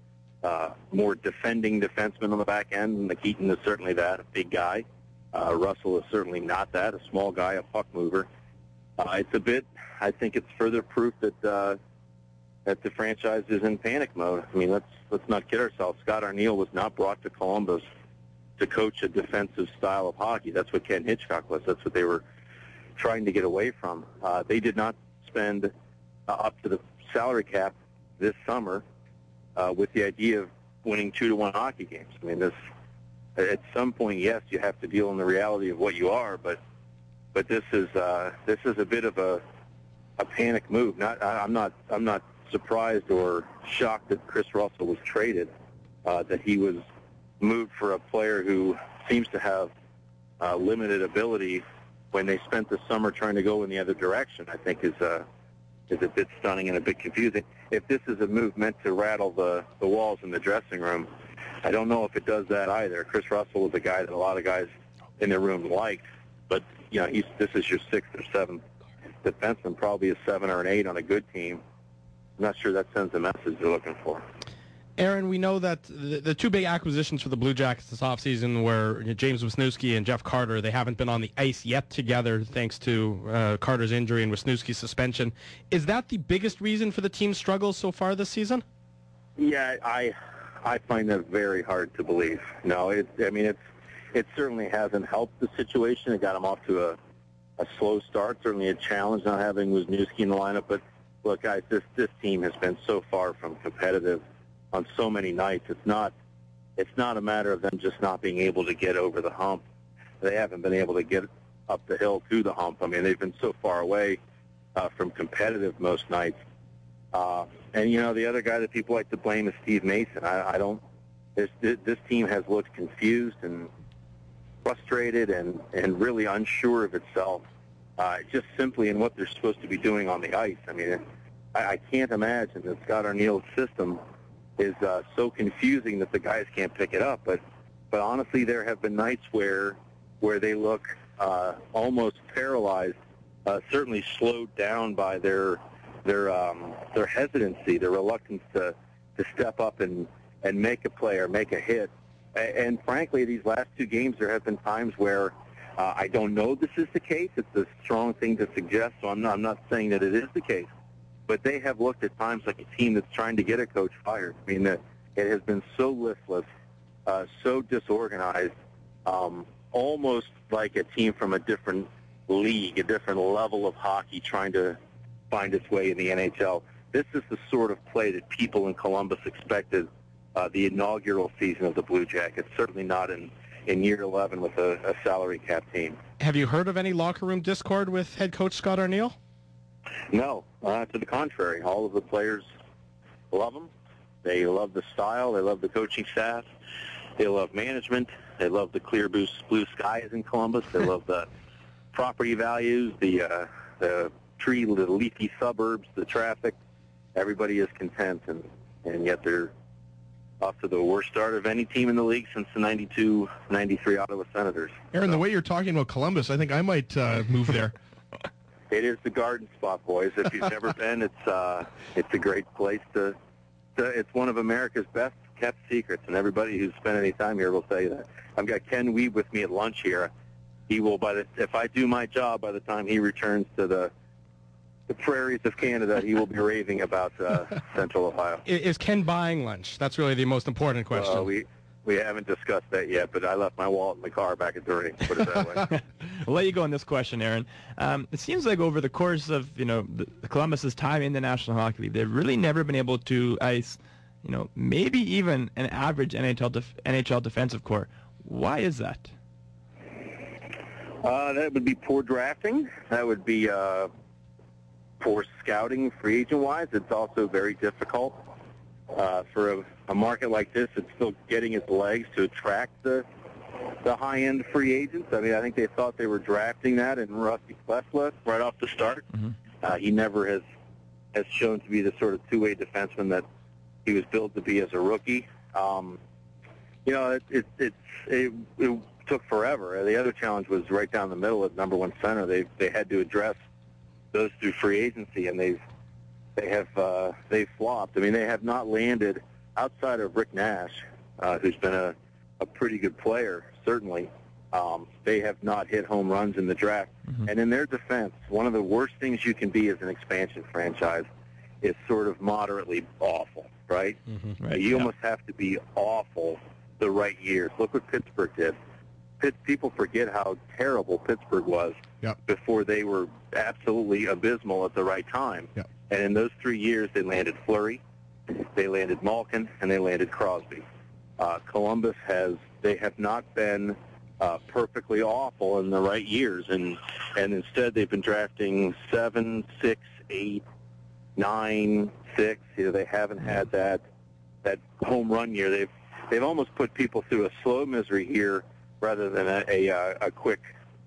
more defending defenseman on the back end. And Nikitin is certainly that, a big guy. Russell is certainly not that, a small guy, a puck mover. It's a bit, I think it's further proof that that the franchise is in panic mode. I mean, let's not kid ourselves. Scott Arniel was not brought to Columbus to coach a defensive style of hockey. That's what Ken Hitchcock was. That's what they were trying to get away from. They did not spend up to the salary cap this summer with the idea of winning 2-1 hockey games. I mean, at some point, yes, you have to deal in the reality of what you are, but this is a bit of a panic move. I'm not surprised or shocked that Chris Russell was traded, that he was moved for a player who seems to have limited ability when they spent the summer trying to go in the other direction. I think is a bit stunning and a bit confusing. If this is a move meant to rattle the walls in the dressing room, I don't know if it does that either. Chris Russell was a guy that a lot of guys in the room liked, but this is your 6th or 7th defenseman, probably a 7 or an 8 on a good team. I'm not sure that sends the message they're looking for. Aaron, we know that the two big acquisitions for the Blue Jackets this offseason were James Wisniewski and Jeff Carter. They haven't been on the ice yet together thanks to Carter's injury and Wisniewski's suspension. Is that the biggest reason for the team's struggles so far this season? Yeah, I find that very hard to believe. No, it certainly hasn't helped the situation. It got them off to a slow start, certainly a challenge not having Wisniewski in the lineup. But look, guys, this team has been so far from competitive on so many nights. It's not a matter of them just not being able to get over the hump. They haven't been able to get up the hill to the hump. I mean, they've been so far away from competitive most nights. And the other guy that people like to blame is Steve Mason. This team has looked confused and frustrated and really unsure of itself, just simply in what they're supposed to be doing on the ice. I mean, I can't imagine that Scott Arniel's system is so confusing that the guys can't pick it up. But honestly, there have been nights where they look almost paralyzed, certainly slowed down by their hesitancy, their reluctance to step up and make a play or make a hit. And frankly, these last two games, there have been times where I don't know this is the case. It's a strong thing to suggest, so I'm not saying that it is the case. But they have looked at times like a team that's trying to get a coach fired. I mean, it has been so listless, so disorganized, almost like a team from a different league, a different level of hockey trying to find its way in the NHL. This is the sort of play that people in Columbus expected the inaugural season of the Blue Jackets, certainly not in year 11 with a salary cap team. Have you heard of any locker room discord with head coach Scott Arniel? No, to the contrary. All of the players love him. They love the style. They love the coaching staff. They love management. They love the clear blue skies in Columbus. They love the property values, the leafy suburbs, the traffic. Everybody is content, and yet they're off to the worst start of any team in the league since the 92-93 Ottawa Senators. Aaron, the way you're talking about Columbus, I think I might move there. It is the garden spot, boys. If you've never been, it's a great place to. It's one of America's best kept secrets, and everybody who's spent any time here will tell you that. I've got Ken Wiebe with me at lunch here. He will, if I do my job, by the time he returns to the prairies of Canada, he will be raving about Central Ohio. Is Ken buying lunch? That's really the most important question. We haven't discussed that yet, but I left my wallet in the car back at the rink, put it that way. We'll let you go on this question, Aaron. It seems like over the course of Columbus's time in the National Hockey League, they've really never been able to ice, maybe even an average NHL defensive core. Why is that? That would be poor drafting. That would be poor scouting, free agent-wise. It's also very difficult. For a market like this, it's still getting its legs to attract the high-end free agents. I mean, I think they thought they were drafting that in Rusty Klesla right off the start. Mm-hmm. He never has shown to be the sort of two-way defenseman that he was built to be as a rookie. It took forever. The other challenge was right down the middle at number one center. They had to address those through free agency, and they've flopped. I mean, they have not landed outside of Rick Nash, who's been a pretty good player, certainly, they have not hit home runs in the draft. Mm-hmm. And in their defense, one of the worst things you can be as an expansion franchise is sort of moderately awful, right? Mm-hmm. Right. You almost have to be awful the right years. Look what Pittsburgh did. People forget how terrible Pittsburgh was before they were absolutely abysmal at the right time. Yep. And in those 3 years, they landed Fleury, they landed Malkin, and they landed Crosby. Columbus they have not been perfectly awful in the right years, and instead they've been drafting 7, 6, 8, 9, 6. They haven't had that home run year. They've almost put people through a slow misery here rather than a quick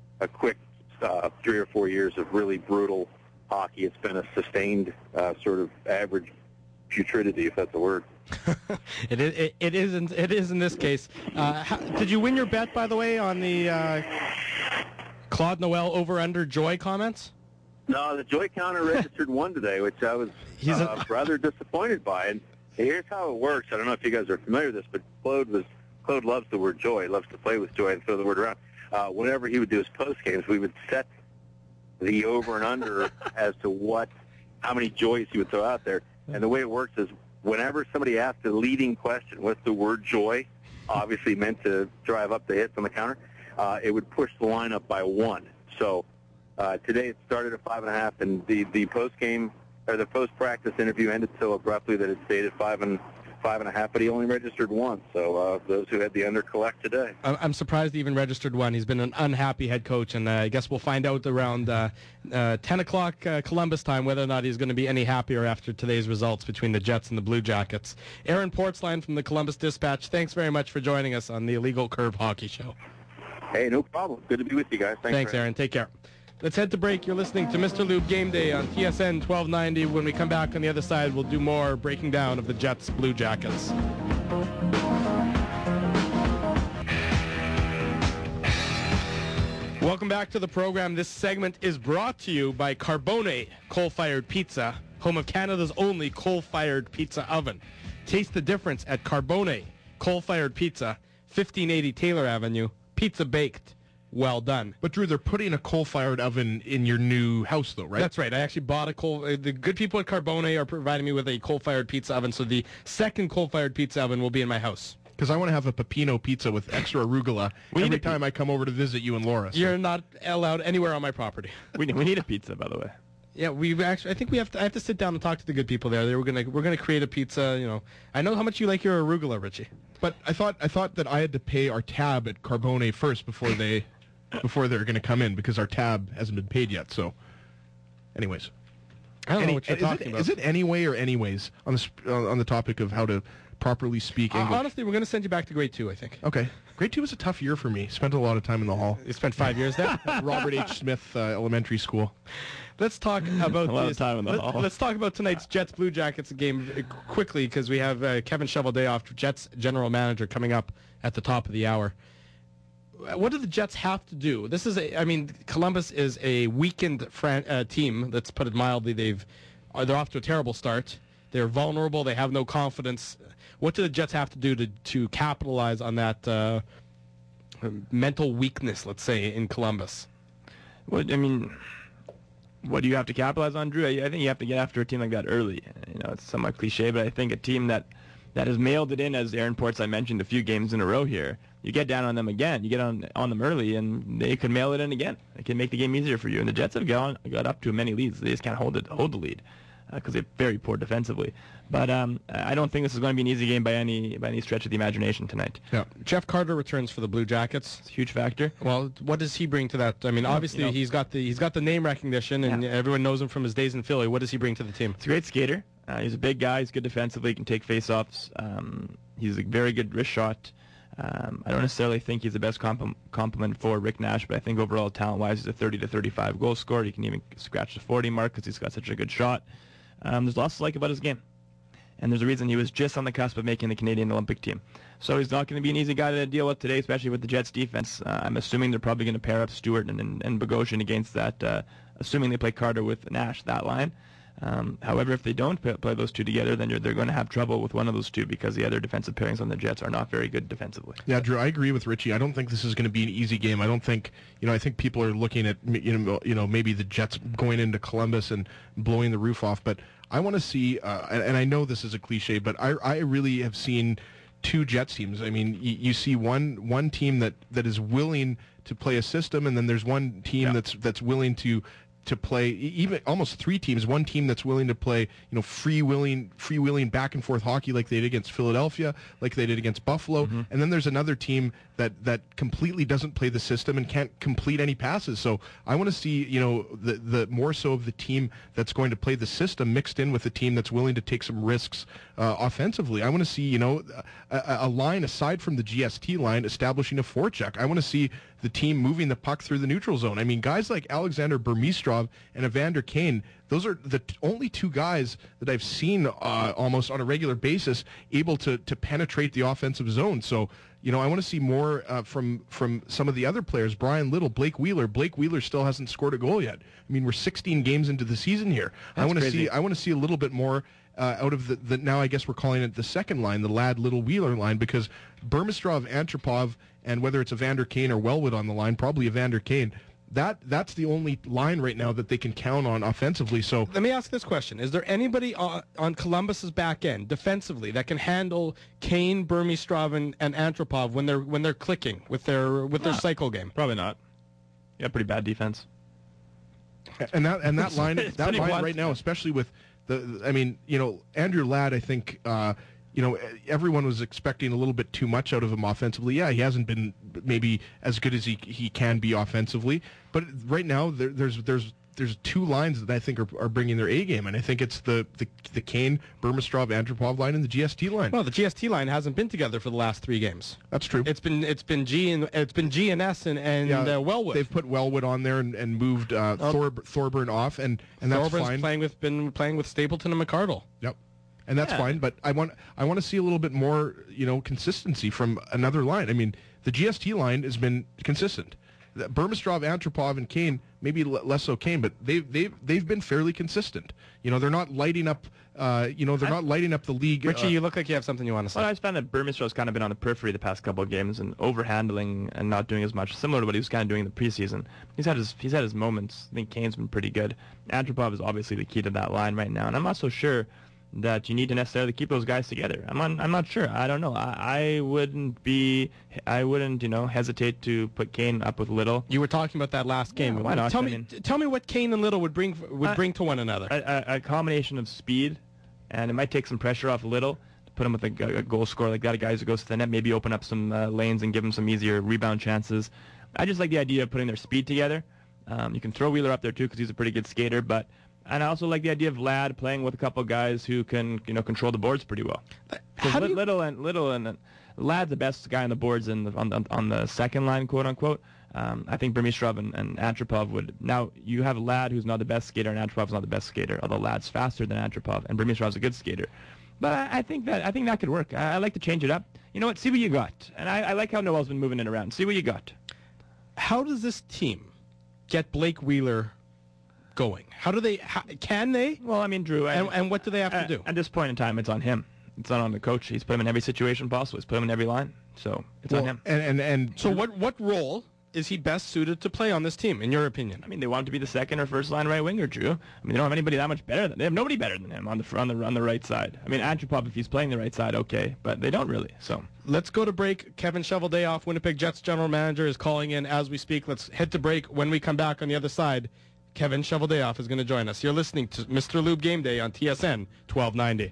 3 or 4 years of really brutal hockey. It's been a sustained sort of average putridity, if that's a word. It is in this case. Did you win your bet, by the way, on the Claude Noel over/under Joy comments? No, the Joy counter registered 1 today, which I was rather disappointed by. And here's how it works. I don't know if you guys are familiar with this, but Claude loves the word joy, loves to play with joy and throw the word around. Whenever he would do his post games, we would set the over and under as to how many joys he would throw out there. And the way it works is whenever somebody asks a leading question with the word joy, obviously meant to drive up the hits on the counter, it would push the line up by 1. So today it started at 5.5, and the post-game or the post-practice interview ended so abruptly that it stayed at 5.5, but he only registered 1. So those who had the under collect today. I'm surprised he even registered 1. He's been an unhappy head coach, and I guess we'll find out around 10 o'clock Columbus time whether or not he's going to be any happier after today's results between the Jets and the Blue Jackets. Aaron Portzline from the Columbus Dispatch, thanks very much for joining us on the Illegal Curve Hockey Show. Hey, no problem. Good to be with you guys. Thanks Aaron. Take care. Let's head to break. You're listening to Mr. Lube Game Day on TSN 1290. When we come back on the other side, we'll do more breaking down of the Jets Blue Jackets. Welcome back to the program. This segment is brought to you by Carbone Coal-Fired Pizza, home of Canada's only coal-fired pizza oven. Taste the difference at Carbone Coal-Fired Pizza, 1580 Taylor Avenue. Pizza baked. Well done. But Drew, they're putting a coal-fired oven in your new house, though, right? That's right. I actually bought the good people at Carbone are providing me with a coal-fired pizza oven, so the second coal-fired pizza oven will be in my house. Because I want to have a pepino pizza with extra arugula every time I come over to visit you and Laura. So. You're not allowed anywhere on my property. We need a pizza, by the way. Yeah, I think I have to sit down and talk to the good people there. We're gonna create a pizza. I know how much you like your arugula, Richie. But I thought that I had to pay our tab at Carbone first before they're going to come in, because our tab hasn't been paid yet. So, anyways, I don't know what you're talking about. Is it anyway or anyways on the topic of how to properly speak English? Honestly, we're going to send you back to grade 2, I think. Okay. Grade 2 was a tough year for me. Spent a lot of time in the hall. You spent 5 years there? Robert H. Smith Elementary School. Let's talk about a lot of time in the hall. Let's talk about tonight's Jets Blue Jackets game quickly, because we have Kevin Cheveldayoff, Jets general manager, coming up at the top of the hour. What do the Jets have to do? Columbus is a weakened team. Let's put it mildly. They're off to a terrible start. They're vulnerable. They have no confidence. What do the Jets have to do to capitalize on that mental weakness, let's say, in Columbus? What do you have to capitalize on, Drew? I think you have to get after a team like that early. It's somewhat cliche, but I think a team that has mailed it in, as Aaron Portzline mentioned, a few games in a row here. You get down on them again. You get on them early, and they could mail it in again. It can make the game easier for you. And the Jets have got up to many leads. They just can't hold the lead because they're very poor defensively. But I don't think this is going to be an easy game by any stretch of the imagination tonight. Yeah. Jeff Carter returns for the Blue Jackets. It's a huge factor. Well, what does he bring to that? Obviously he's got the name recognition, and everyone knows him from his days in Philly. What does he bring to the team? He's a great skater. He's a big guy. He's good defensively. He can take face-offs. He's a very good wrist shot. I don't necessarily think he's the best complement for Rick Nash, but I think overall talent-wise he's a 30 to 35 goal scorer. He can even scratch the 40 mark because he's got such a good shot. There's lots to like about his game. And there's a reason he was just on the cusp of making the Canadian Olympic team. So he's not going to be an easy guy to deal with today, especially with the Jets' defense. I'm assuming they're probably going to pair up Stewart and Bogosian against that, assuming they play Carter with Nash, that line. However, if they don't play those two together, then they're going to have trouble with one of those two because the other defensive pairings on the Jets are not very good defensively. Yeah, Drew, I agree with Richie. I don't think this is going to be an easy game. I don't think, I think people are looking at, maybe the Jets going into Columbus and blowing the roof off. But I want to see, and I know this is a cliche, but I really have seen two Jets teams. I mean, you see one team that is willing to play a system, and then there's one team that's willing to play, even almost three teams. One team that's willing to play, freewheeling back and forth hockey like they did against Philadelphia, like they did against Buffalo. Mm-hmm. And then there's another team that completely doesn't play the system and can't complete any passes. So I want to see, the more so of the team that's going to play the system mixed in with a team that's willing to take some risks offensively. I want to see, a line aside from the GST line establishing a forecheck. I want to see the team moving the puck through the neutral zone. I mean, guys like Alexander Burmistrov and Evander Kane, those are the only two guys that I've seen almost on a regular basis able to penetrate the offensive zone. So, I want to see more from some of the other players. Brian Little, Blake Wheeler. Blake Wheeler still hasn't scored a goal yet. I mean, we're 16 games into the season here. I want to see a little bit more out of the now I guess we're calling it the second line, the Ladd Little Wheeler line, because Burmistrov, Antropov, and whether it's Evander Kane or Wellwood on the line, probably Evander Kane, that's the only line right now that they can count on offensively. So let me ask this question: is there anybody on Columbus's back end defensively that can handle Kane, Burmistrov, and Antropov when they're clicking with their cycle game? Probably not. Yeah, pretty bad defense. And that line right now, especially with Andrew Ladd, I think. Everyone was expecting a little bit too much out of him offensively. Yeah, he hasn't been maybe as good as he can be offensively. But right now, there's two lines that I think are bringing their A game, and I think it's the Kane, Burmistrov, Antropov line and the GST line. Well, the GST line hasn't been together for the last 3 games. That's true. It's been G and S and Wellwood. They've put Wellwood on there and moved Thorburn off, and that's fine. Thorburn's been playing with Stapleton and McArdle. Yep. And that's fine, but I want to see a little bit more, consistency from another line. I mean, the GST line has been consistent. Burmistrov, Antropov, and Kane, maybe less so Kane, but they've been fairly consistent. They're not lighting up. Not lighting up the league. Richie, you look like you have something you want to say. Well, I just found that Burmistrov's kind of been on the periphery the past couple of games and overhandling and not doing as much, similar to what he was kind of doing in the preseason. He's had his moments. I think Kane's been pretty good. Antropov is obviously the key to that line right now, and I'm not so sure that you need to necessarily keep those guys together. I'm not sure. I don't know. I wouldn't hesitate to put Kane up with Little. You were talking about that last game. Yeah, why not? Tell me what Kane and Little would bring to one another. A combination of speed, and it might take some pressure off Little to put him with a goal scorer like that. A guy who goes to the net, maybe open up some lanes and give him some easier rebound chances. I just like the idea of putting their speed together. You can throw Wheeler up there too because he's a pretty good skater, and I also like the idea of Ladd playing with a couple of guys who can, control the boards pretty well. Little and Ladd's the best guy on the boards on the second line, quote unquote. I think Burmistrov and Antropov would. Now you have Ladd, who's not the best skater, and Antropov not the best skater. Although Ladd's faster than Antropov, and Burmistrov's a good skater. But I think that could work. I like to change it up. You know what? See what you got. And I like how Noel's been moving it around. See what you got. How does this team get Blake Wheeler going? Can they? Well, I mean, Drew. And what do they have to do? At this point in time, it's on him. It's not on the coach. He's put him in every situation possible. He's put him in every line. So it's on him. And so what role is he best suited to play on this team, in your opinion? I mean, they want him to be the second or first line right winger, Drew. I mean, they don't have anybody that much better. They have nobody better than him on the right side. I mean, Antropov, if he's playing the right side, okay, but they don't really. So let's go to break. Kevin Cheveldayoff, Winnipeg Jets general manager, is calling in as we speak. Let's head to break. When we come back on the other side, Kevin Cheveldayoff is going to join us. You're listening to Mr. Lube Game Day on TSN 1290.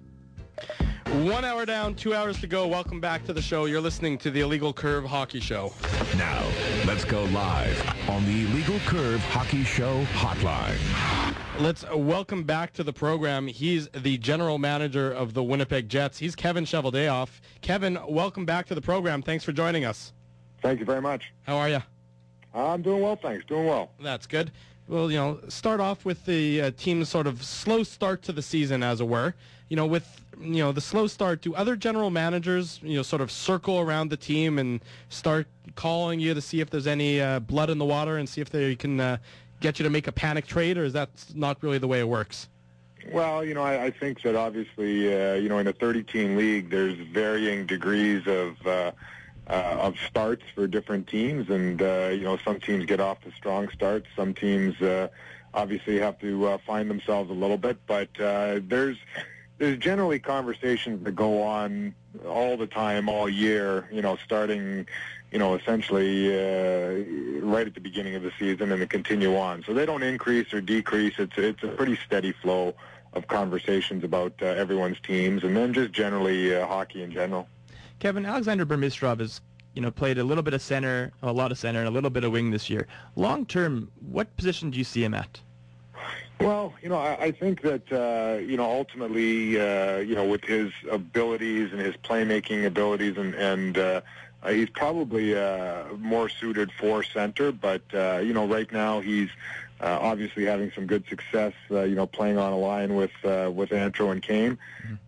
1 hour down, 2 hours to go. Welcome back to the show. You're listening to the Illegal Curve Hockey Show. Now, let's go live on the Illegal Curve Hockey Show hotline. Let's welcome back to the program. He's the general manager of the Winnipeg Jets. He's Kevin Cheveldayoff. Kevin, welcome back to the program. Thanks for joining us. Thank you very much. How are you? I'm doing well, thanks. Doing well. That's good. Well, start off with the team's sort of slow start to the season, as it were. With the slow start, do other general managers, sort of circle around the team and start calling you to see if there's any blood in the water and see if they can get you to make a panic trade, or is that not really the way it works? Well, I think that obviously, in a 30-team league, there's varying degrees of starts for different teams, and some teams get off to strong starts. Some teams obviously have to find themselves a little bit, but there's generally conversations that go on all the time, all year. Starting, essentially right at the beginning of the season, and to continue on. So they don't increase or decrease. It's a pretty steady flow of conversations about everyone's teams, and then just generally hockey in general. Kevin, Alexander Burmistrov has played a little bit of center, a lot of center, and a little bit of wing this year. Long term, what position do you see him at? Well, I think that, ultimately, with his abilities and his playmaking abilities, and he's probably more suited for center, but, right now he's obviously having some good success, playing on a line with Antro and Kane.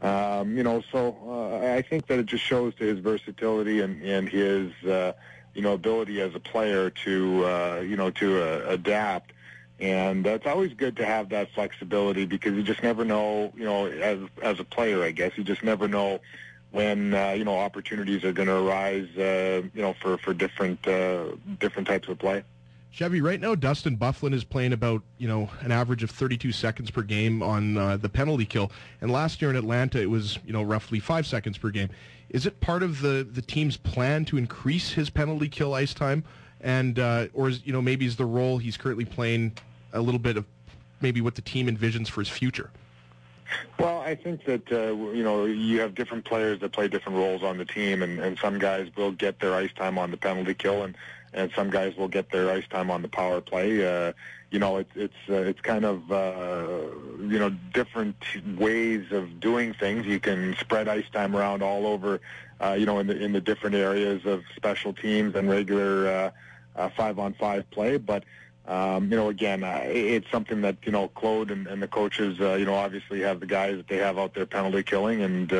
So I think that it just shows to his versatility and his, ability as a player to adapt. And it's always good to have that flexibility, because you just never know, as a player, I guess, you just never know when, opportunities are going to arise, for different types of play. Chevy, right now Dustin Byfuglien is playing about, an average of 32 seconds per game on the penalty kill. And last year in Atlanta, it was, roughly 5 seconds per game. Is it part of the team's plan to increase his penalty kill ice time? And, or is, maybe is the role he's currently playing a little bit of maybe what the team envisions for his future? Well, I think that, you have different players that play different roles on the team, and some guys will get their ice time on the penalty kill, and some guys will get their ice time on the power play. It's kind of, different ways of doing things. You can spread ice time around all over, in the different areas of special teams and regular 5-on-5 play, but again, it's something that, Claude and the coaches, obviously have the guys that they have out there penalty killing, and,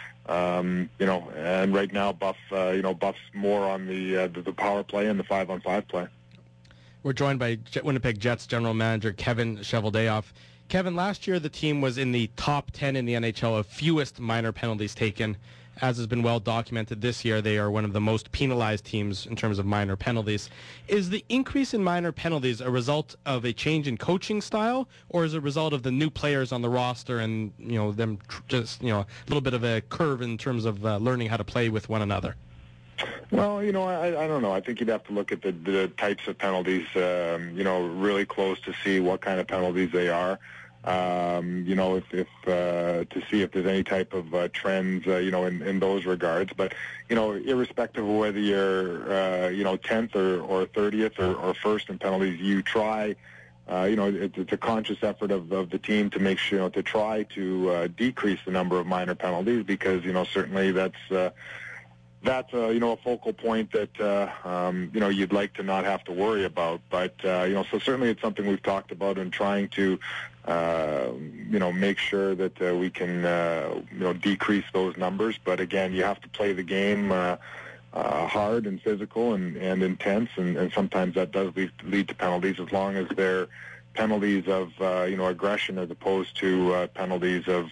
and right now Buff's more on the power play and the 5-on-5 play. We're joined by Winnipeg Jets general manager Kevin Cheveldayoff. Kevin, last year the team was in the top 10 in the NHL of fewest minor penalties taken. As has been well documented this year, they are one of the most penalized teams in terms of minor penalties. Is the increase in minor penalties a result of a change in coaching style, or is it a result of the new players on the roster and, them just, a little bit of a curve in terms of learning how to play with one another? Well, I don't know. I think you'd have to look at the types of penalties, really close to see what kind of penalties they are. If to see if there's any type of trends, in those regards. But, irrespective of whether you're, 10th or 30th or 1st in penalties, you try, it's a conscious effort of the team to make sure, to try to decrease the number of minor penalties, because, certainly that's a focal point that, you'd like to not have to worry about. But, so certainly it's something we've talked about in trying to, make sure that we can, decrease those numbers. But again, you have to play the game hard and physical and intense, and sometimes that does lead to penalties, as long as they're penalties of, aggression, as opposed to penalties of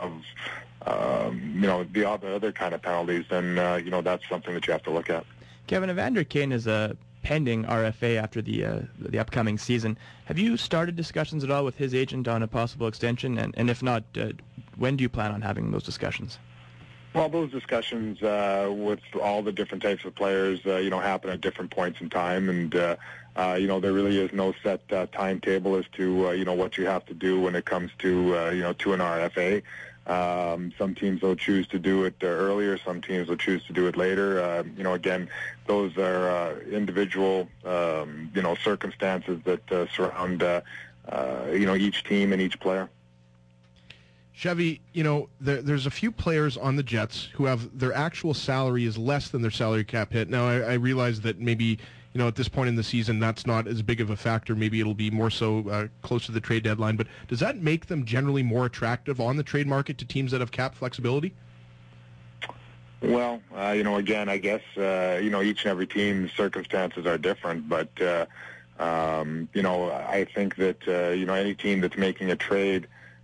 the other kind of penalties, then, that's something that you have to look at. Kevin, Evander Kane is a pending RFA after the upcoming season. Have you started discussions at all with his agent on a possible extension? And if not, when do you plan on having those discussions? Well, those discussions with all the different types of players, happen at different points in time. And, there really is no set timetable as to, what you have to do when it comes to, to an RFA. Some teams will choose to do it earlier. Some teams will choose to do it later. Again, those are individual, circumstances that surround, each team and each player. Chevy, there's a few players on the Jets who have their actual salary is less than their salary cap hit. Now, I realize that maybe, at this point in the season, that's not as big of a factor. Maybe it'll be more so close to the trade deadline. But does that make them generally more attractive on the trade market to teams that have cap flexibility? Well, again, I guess, each and every team's circumstances are different. But, I think that, any team that's making a trade,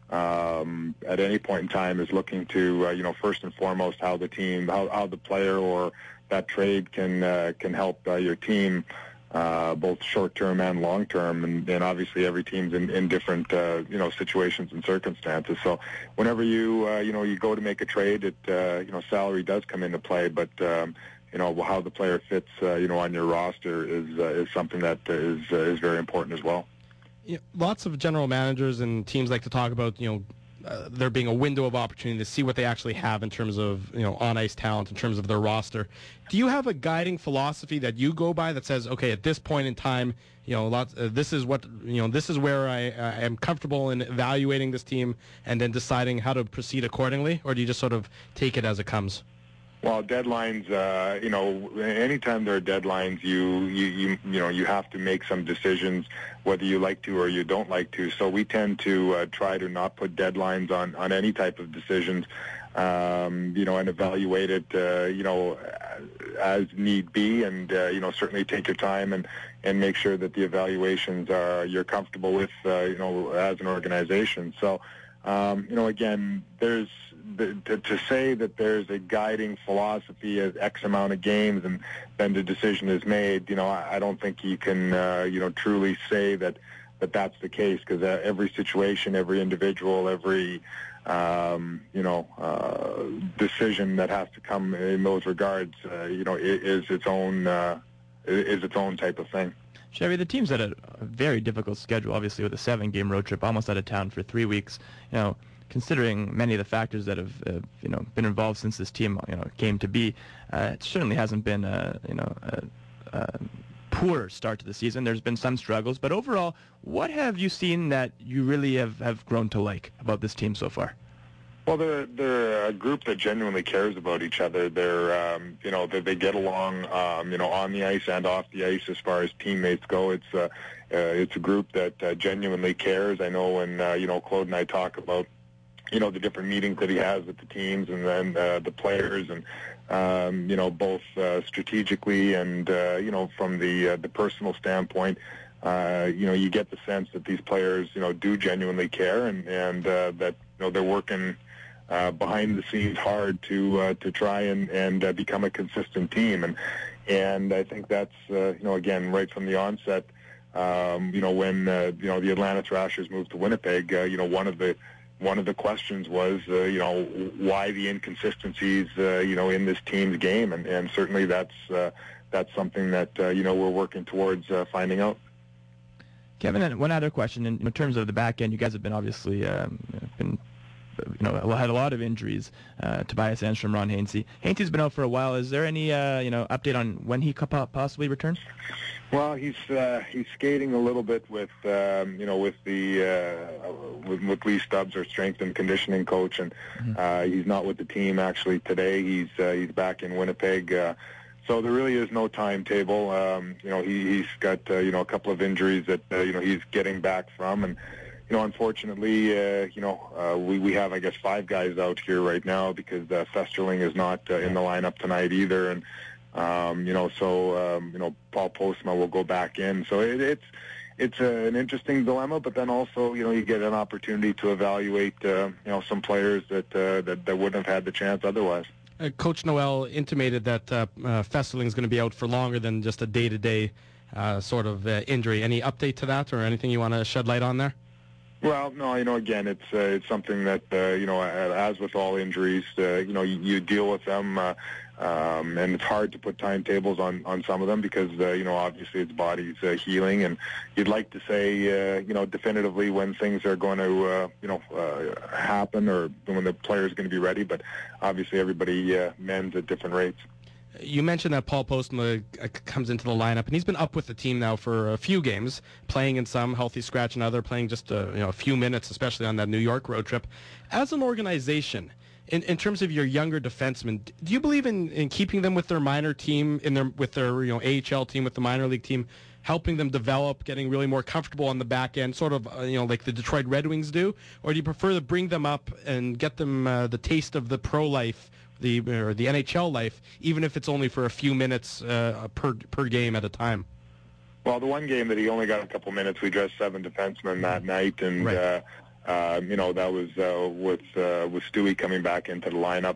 at any point in time is looking to, first and foremost, how the team, how the player or that trade can help your team, both short-term and long-term, and obviously every team's in different, situations and circumstances. So whenever you go to make a trade, salary does come into play, but how the player fits, on your roster is something that is very important as well. Yeah, lots of general managers and teams like to talk about, there being a window of opportunity to see what they actually have in terms of, on-ice talent, in terms of their roster. Do you have a guiding philosophy that you go by that says, okay, at this point in time, this is where I am comfortable in evaluating this team and then deciding how to proceed accordingly? Or do you just sort of take it as it comes? Well, deadlines, anytime there are deadlines, you have to make some decisions, whether you like to or you don't like to. So we tend to try to not put deadlines on any type of decisions, and evaluate it, as need be, and certainly take your time and make sure that the evaluations you're comfortable with, as an organization. So, again, there's to say that there's a guiding philosophy of X amount of games and then the decision is made, I don't think you can, truly say that that's the case, because every situation, every individual, every, decision that has to come in those regards, is its own type of thing. Chevy, the team's had a very difficult schedule, obviously, with a 7-game road trip, almost out of town for 3 weeks. Considering many of the factors that have been involved since this team came to be, it certainly hasn't been a poor start to the season. There's been some struggles, but overall, what have you seen that you really have grown to like about this team so far? Well, they're a group that genuinely cares about each other. They're they get along on the ice and off the ice as far as teammates go. It's a group that genuinely cares. I know when Claude and I talk about the different meetings that he has with the teams and then the players, and both strategically and from the personal standpoint, you get the sense that these players do genuinely care, and that they're working behind the scenes hard to try and become a consistent team, and I think that's again, right from the onset, when the Atlanta Thrashers moved to Winnipeg, one of the questions was, why the inconsistencies, in this team's game, and certainly that's something that we're working towards finding out. Kevin, and one other question in terms of the back end. You guys have been obviously had a lot of injuries. Tobias Enstrom, Ron Hainsey. Hainsey's been out for a while. Is there any update on when he could possibly return? Well, he's skating a little bit with with Lee Stubbs, our strength and conditioning coach, and he's not with the team actually today. He's back in Winnipeg. So there really is no timetable. He's got a couple of injuries that he's getting back from, and unfortunately, we have, I guess, 5 guys out here right now because Festerling is not in the lineup tonight either, and Paul Postma will go back in. So it's an interesting dilemma, but then also, you get an opportunity to evaluate, some players that wouldn't have had the chance otherwise. Coach Noel intimated that Festerling is going to be out for longer than just a day-to-day sort of injury. Any update to that, or anything you want to shed light on there? Well, no, again, it's something that, as with all injuries, you deal with them, and it's hard to put timetables on some of them because, obviously its body's healing, and you'd like to say, definitively when things are going to, happen, or when the player's going to be ready, but obviously everybody mends at different rates. You mentioned that Paul Postma comes into the lineup, and he's been up with the team now for a few games, playing in some, healthy scratch in other, playing just a few minutes, especially on that New York road trip. As an organization, in terms of your younger defensemen, do you believe in keeping them with their minor team, with their AHL team, with the minor league team, helping them develop, getting really more comfortable on the back end, sort of like the Detroit Red Wings do, or do you prefer to bring them up and get them the taste of the pro life? The NHL life, even if it's only for a few minutes per game at a time? Well, the one game that he only got a couple minutes, we dressed 7 defensemen that night, and right. That was with Stewie coming back into the lineup.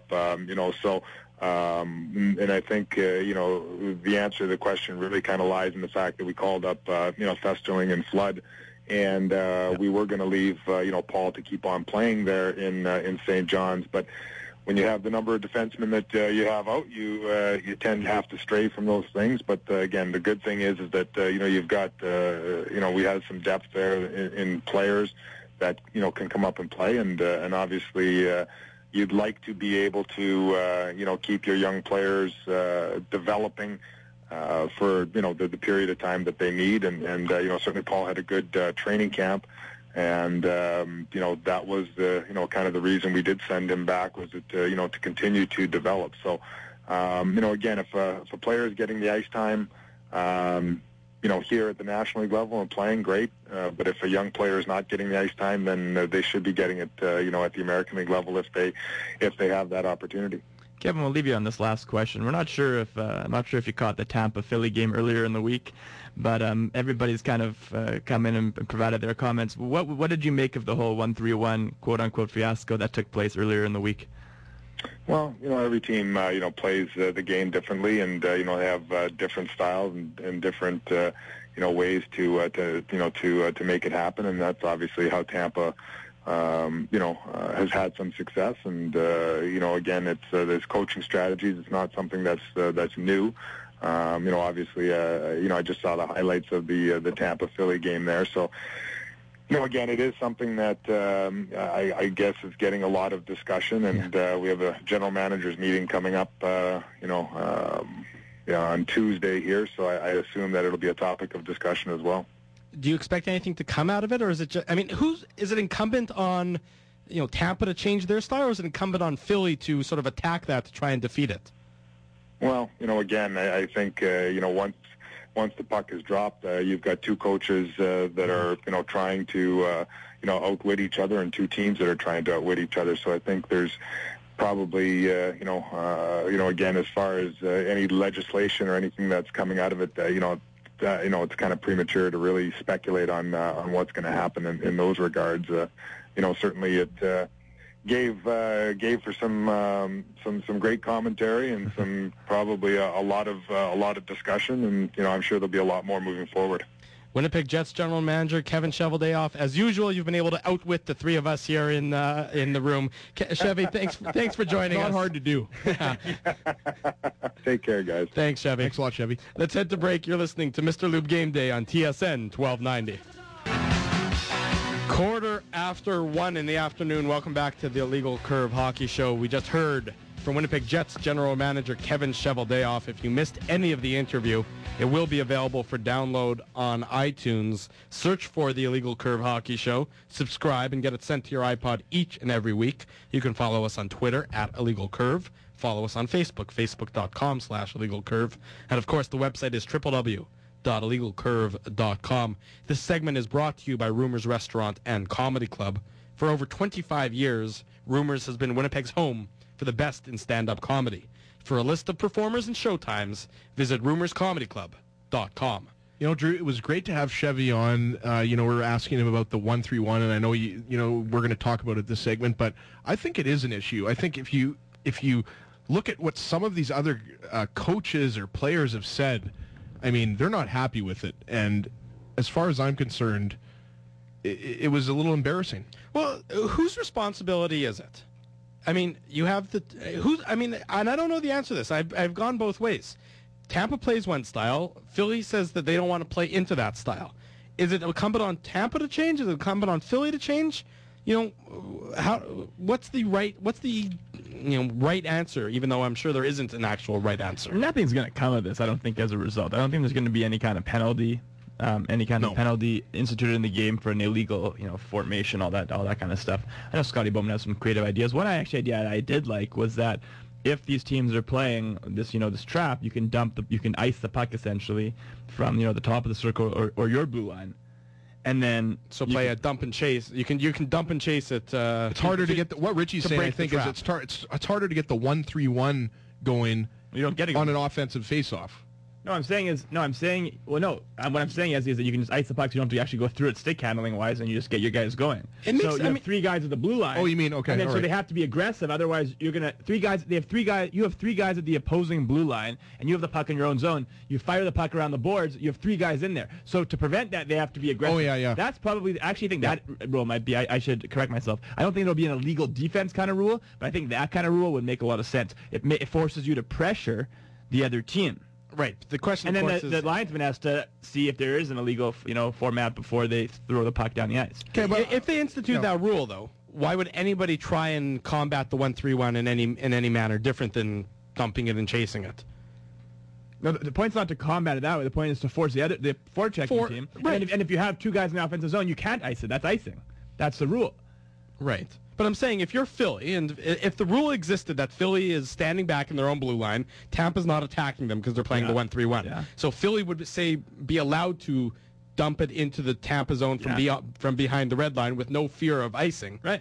And I think, the answer to the question really kind of lies in the fact that we called up, Festerling and Flood, and we were going to leave, Paul to keep on playing there in St. John's. But when you have the number of defensemen that you have out, you tend to have to stray from those things. But again, the good thing is that you've got we have some depth there in players that can come up and play, and obviously you'd like to be able to keep your young players developing for the period of time that they need, and certainly Paul had a good training camp. And that was the kind of the reason we did send him back, was that to continue to develop. So again, if a player is getting the ice time here at the National League level and playing, great. But if a young player is not getting the ice time, then they should be getting it at the American League level if they have that opportunity. Kevin, we'll leave you on this last question. I'm not sure if you caught the Tampa Philly game earlier in the week, but everybody's kind of come in and provided their comments. What did you make of the whole 1-3-1 quote unquote fiasco that took place earlier in the week? Well, every team plays the game differently, and they have different styles and different ways to make it happen, and that's obviously how Tampa has had some success. And again, it's there's coaching strategies. It's not something that's new. Obviously, I just saw the highlights of the Tampa Philly game there. So, again, it is something that I guess is getting a lot of discussion, and we have a general managers meeting coming up, on Tuesday here. So I assume that it'll be a topic of discussion as well. Do you expect anything to come out of it, or is it just, is it incumbent on, Tampa to change their style, or is it incumbent on Philly to sort of attack that to try and defeat it? Well, again, I think, once the puck is dropped, you've got two coaches that are, trying to, outwit each other, and two teams that are trying to outwit each other. So I think there's probably, again, as far as any legislation or anything that's coming out of it, it's kind of premature to really speculate on what's going to happen in those regards. Certainly it gave for some great commentary and some probably a lot of discussion, and I'm sure there'll be a lot more moving forward. Winnipeg Jets general manager Kevin Cheveldayoff, as usual, you've been able to outwit the three of us here in the room. Chevy, thanks for joining us. Not hard to do. Take care, guys. Thanks, Chevy. Thanks a lot, Chevy. Let's head to break. You're listening to Mr. Lube Game Day on TSN 1290. 1:15 in the afternoon. Welcome back to the Illegal Curve Hockey Show. We just heard from Winnipeg Jets general manager Kevin Cheveldayoff. If you missed any of the interview, it will be available for download on iTunes. Search for the Illegal Curve Hockey Show. Subscribe and get it sent to your iPod each and every week. You can follow us on Twitter at Illegal Curve. Follow us on Facebook, facebook.com/illegalcurve. And, of course, the website is www.illegalcurve.com. This segment is brought to you by Rumors Restaurant and Comedy Club. For over 25 years, Rumors has been Winnipeg's home for the best in stand-up comedy. For a list of performers and showtimes, visit rumorscomedyclub.com. Drew, it was great to have Chevy on. We're asking him about the 1-3-1, and I know we're going to talk about it this segment, but I think it is an issue. I think if you look at what some of these other coaches or players have said, they're not happy with it. And as far as I'm concerned, it was a little embarrassing. Well, whose responsibility is it? You have and I don't know the answer to this. I've gone both ways. Tampa plays one style. Philly says that they don't want to play into that style. Is it incumbent on Tampa to change? Is it incumbent on Philly to change? What's the right answer, even though I'm sure there isn't an actual right answer? Nothing's going to come of this, I don't think, as a result. I don't think there's going to be any kind of penalty. Of penalty instituted in the game for an illegal, formation, all that kind of stuff. I know Scotty Bowman has some creative ideas. One idea I did like was that if these teams are playing this, this trap, you can ice the puck essentially from, the top of the circle or your blue line, and then play a dump and chase. You can dump and chase it. It's harder to get what Richie's saying. I think is it's harder to get the 1-3-1 going. You don't get it on an offensive faceoff. What I'm saying is that you can just ice the puck, so you don't have to actually go through it stick handling wise, and you just get your guys going. You have 3 guys at the blue line. Oh, you mean, okay. And then all so right. they have to be aggressive, otherwise you're gonna you have 3 guys at the opposing blue line, and you have the puck in your own zone. You fire the puck around the boards, you have 3 guys in there. So to prevent that, they have to be aggressive. Oh, yeah. That's probably, I actually think that rule might be, I should correct myself. I don't think it'll be an illegal defense kind of rule, but I think that kind of rule would make a lot of sense. It forces you to pressure the other team. Right. The question, And of then course, the is linesman has to see if there is an illegal, format before they throw the puck down the ice. Okay, but if they institute that rule, though, why would anybody try and combat the 1-3-1 in any manner different than dumping it and chasing it? No, the point's not to combat it that way. The point is to force the forechecking team. Right. And if you have 2 guys in the offensive zone, you can't ice it. That's icing. That's the rule. Right. But I'm saying if you're Philly, and if the rule existed that Philly is standing back in their own blue line, Tampa's not attacking them because they're playing the 1-3-1. Yeah. So Philly would be allowed to dump it into the Tampa zone from behind the red line with no fear of icing. Right.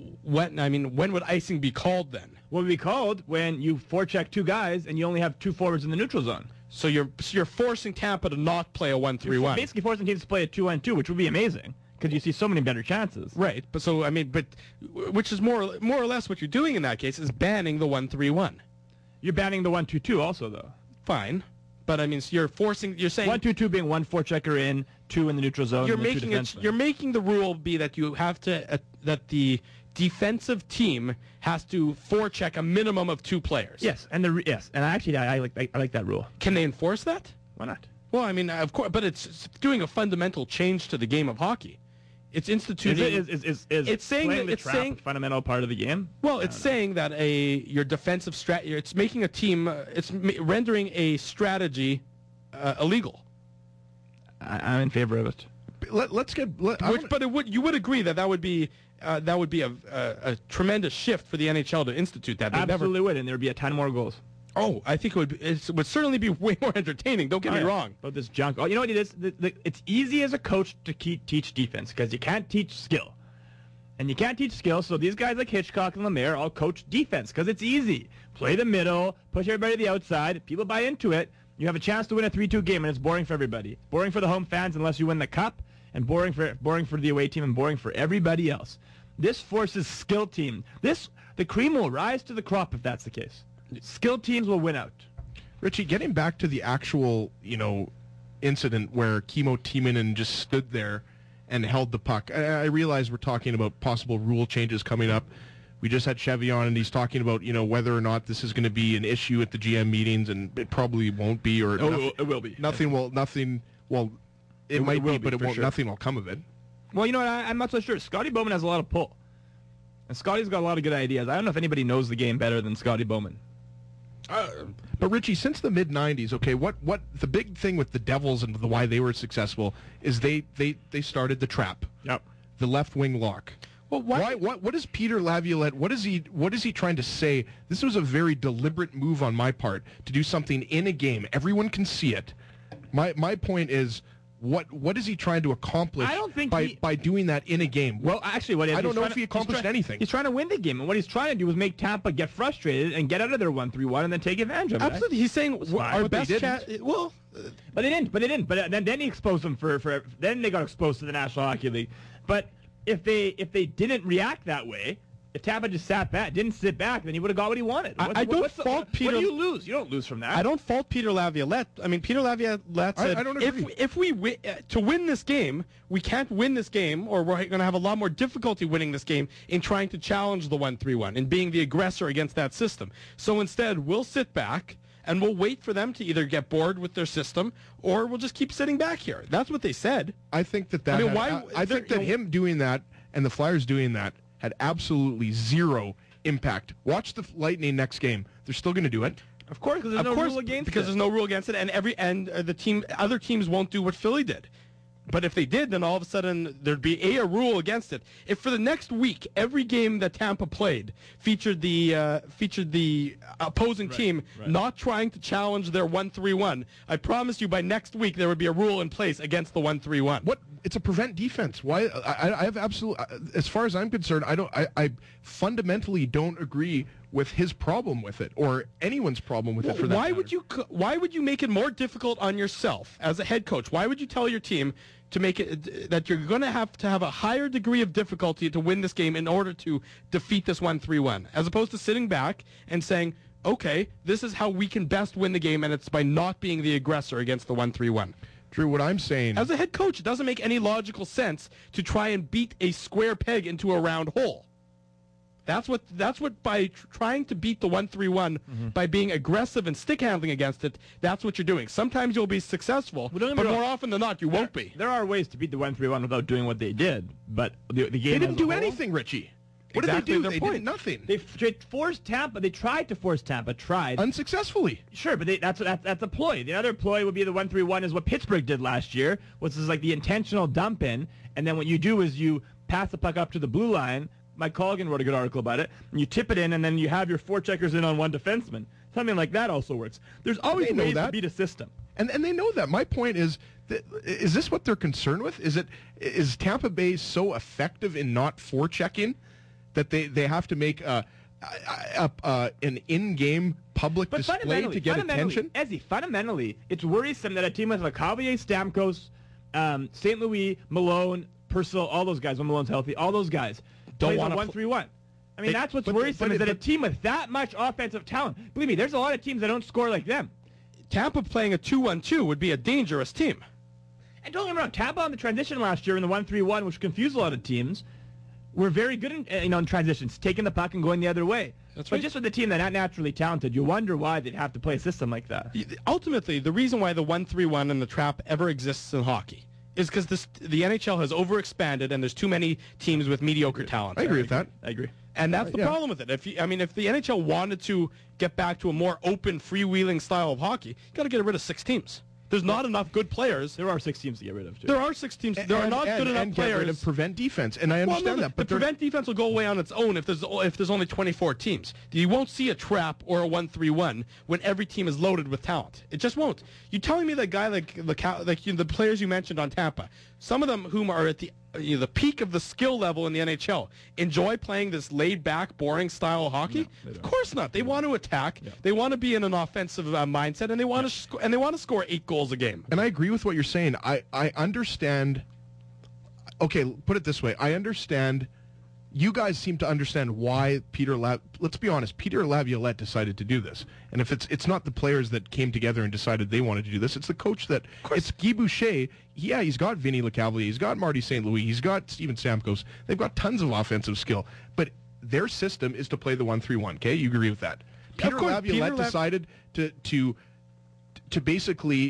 When would icing be called then? What would be called when you forecheck 2 guys and you only have 2 forwards in the neutral zone. So you're forcing Tampa to not play a 1-3-1. You're basically forcing teams to play a 2-on-2, which would be amazing because you see so many better chances. Right. But which is more or less what you're doing in that case is banning the 1-3-1. You're banning the 1-2-2 also, though. Fine. But so you're saying 1-2-2 being 1 forechecker in, 2 in the neutral zone. You're and 2 making defensemen. you're making the rule be that you have to that the defensive team has to forecheck a minimum of 2 players. Yes, and I like that rule. Can they enforce that? Why not? Well, of course, but it's doing a fundamental change to the game of hockey. It's instituting. It's saying playing that- the it's trap saying- a fundamental part of the game. Well, it's saying that your defensive strategy. It's making a team. Rendering a strategy illegal. I'm in favor of it. You would agree that would be a tremendous shift for the NHL to institute that. Absolutely would, and there'd be a ton more goals. Oh, I think it would certainly be way more entertaining. Don't get me wrong. About this junk. Oh, you know what it is? It's easy as a coach to teach defense because you can't teach skill. And you can't teach skill, so these guys like Hitchcock and Lemaire all coach defense because it's easy. Play the middle, push everybody to the outside. People buy into it. You have a chance to win a 3-2 game, and it's boring for everybody. Boring for the home fans unless you win the cup, and boring for the away team, and boring for everybody else. This forces skill team. The cream will rise to the crop if that's the case. Skilled teams will win out. Richie, getting back to the actual, incident where Kimmo Timonen just stood there and held the puck. I realize we're talking about possible rule changes coming up. We just had Chevy on, and he's talking about, whether or not this is going to be an issue at the GM meetings, and it probably won't be. Or it will be. It might be, but for sure. Nothing will come of it. Well, you know what? I'm not so sure. Scotty Bowman has a lot of pull. And Scotty's got a lot of good ideas. I don't know if anybody knows the game better than Scotty Bowman. But Richie, since the mid-'90s, okay, what the big thing with the Devils and why they were successful is they started the trap. Yep. The left wing lock. Well, what is Peter Laviolette? What is he trying to say? This was a very deliberate move on my part to do something in a game. Everyone can see it. My point is, what is he trying to accomplish? I don't think by doing that in a game. Well, actually, I don't know if he accomplished anything. He's trying to win the game, and what he's trying to do is make Tampa get frustrated and get out of their 1-3-1 and then take advantage of it. Absolutely, he's saying our But they best didn't. chance. Well, But they didn't. But then he exposed them for. Then they got exposed to the National Hockey League. But if they didn't react that way, if Tampa just didn't sit back, then he would have got what he wanted. I don't fault Peter. What do you lose? You don't lose from that. I don't fault Peter Laviolette. Peter Laviolette said, I don't agree. if we to win this game, we can't win this game, or we're going to have a lot more difficulty winning this game in trying to challenge the 1-3-1 and being the aggressor against that system. So instead, we'll sit back and we'll wait for them to either get bored with their system or we'll just keep sitting back here. That's what they said. I think that him doing that and the Flyers doing that had absolutely zero impact. Watch the Lightning next game. They're still going to do it. Of course, because there's no rule against it. There's no rule against it, and other teams won't do what Philly did. But if they did, then all of a sudden there'd be a rule against it. If for the next week every game that Tampa played featured the opposing team not trying to challenge their 1-3-1, I promise you by next week there would be a rule in place against the 1-3-1. What? It's a prevent defense. Why? I have absolute. As far as I'm concerned, I fundamentally don't agree with his problem with it, or anyone's problem with it. For that Why matter. why would you make it more difficult on yourself as a head coach? Why would you tell your team to make it that you're going to have a higher degree of difficulty to win this game in order to defeat this 1-3-1, as opposed to sitting back and saying, okay, this is how we can best win the game, and it's by not being the aggressor against the 1-3-1. Drew, what I'm saying... As a head coach, it doesn't make any logical sense to try and beat a square peg into a round hole. That's what by trying to beat the 1-3-1 by being aggressive and stick handling against it, that's what you're doing. Sometimes you'll be successful, but more often than not, you won't be. There are ways to beat the 1-3-1 without doing what they did, but the game They didn't do anything, Richie. What Exactly did their they do? point. They did nothing. They forced Tampa. They tried to force Tampa. Unsuccessfully. Sure, but that's a ploy. The other ploy would be the 1-3-1 is what Pittsburgh did last year, which is like the intentional dump in, and then what you do is you pass the puck up to the blue line. Mike Colligan wrote a good article about it. And you tip it in, and then you have your forecheckers in on one defenseman. Something like that also works. There's always ways to beat a system. And they know that. My point is this what they're concerned with? Is Tampa Bay so effective in not forechecking that they have to make an in-game public display to get attention? Ezzy, fundamentally, it's worrisome that a team with Lecavalier, Stamkos, St. Louis, Malone, Purcell, all those guys, when Malone's healthy, all those guys Don't plays a wanna 1-3-1. I mean, that's what's worrisome is that a team with that much offensive talent, believe me, there's a lot of teams that don't score like them. Tampa playing a 2-1-2 would be a dangerous team. And don't get me wrong, Tampa on the transition last year in the 1-3-1, which confused a lot of teams, were very good in transitions, taking the puck and going the other way. That's But right. just with a team that's not naturally talented, you wonder why they'd have to play a system like that. Ultimately, the reason why the 1-3-1 and the trap ever exists in hockey is because the NHL has overexpanded and there's too many teams with mediocre talent. I agree with that. I agree. And that's the problem with it. If the NHL wanted to get back to a more open, freewheeling style of hockey, you got to get rid of 6 teams. There's not enough good players. There are 6 teams to get rid of, too. There are 6 teams. There are not good enough and players. get rid of prevent defense, and I understand that. But the prevent defense will go away on its own if there's only 24 teams. You won't see a trap or a 1-3-1 when every team is loaded with talent. It just won't. You telling me that guy like the players you mentioned on Tampa, some of them whom are at the peak of the skill level in the NHL, enjoy playing this laid-back, boring style of hockey? No, of course not. They want to attack. Yeah. They want to be in an offensive mindset, and they want to score 8 goals a game. And I agree with what you're saying. I understand. Okay, put it this way. I understand. You guys seem to understand why let's be honest, Peter Laviolette decided to do this. And if it's not the players that came together and decided they wanted to do this, it's the coach that, it's Guy Boucher. Yeah, he's got Vinny Lecavalier, he's got Marty St. Louis, he's got Steven Stamkos. They've got tons of offensive skill. But their system is to play the 1-3-1, okay? You agree with that? Peter Laviolette decided to basically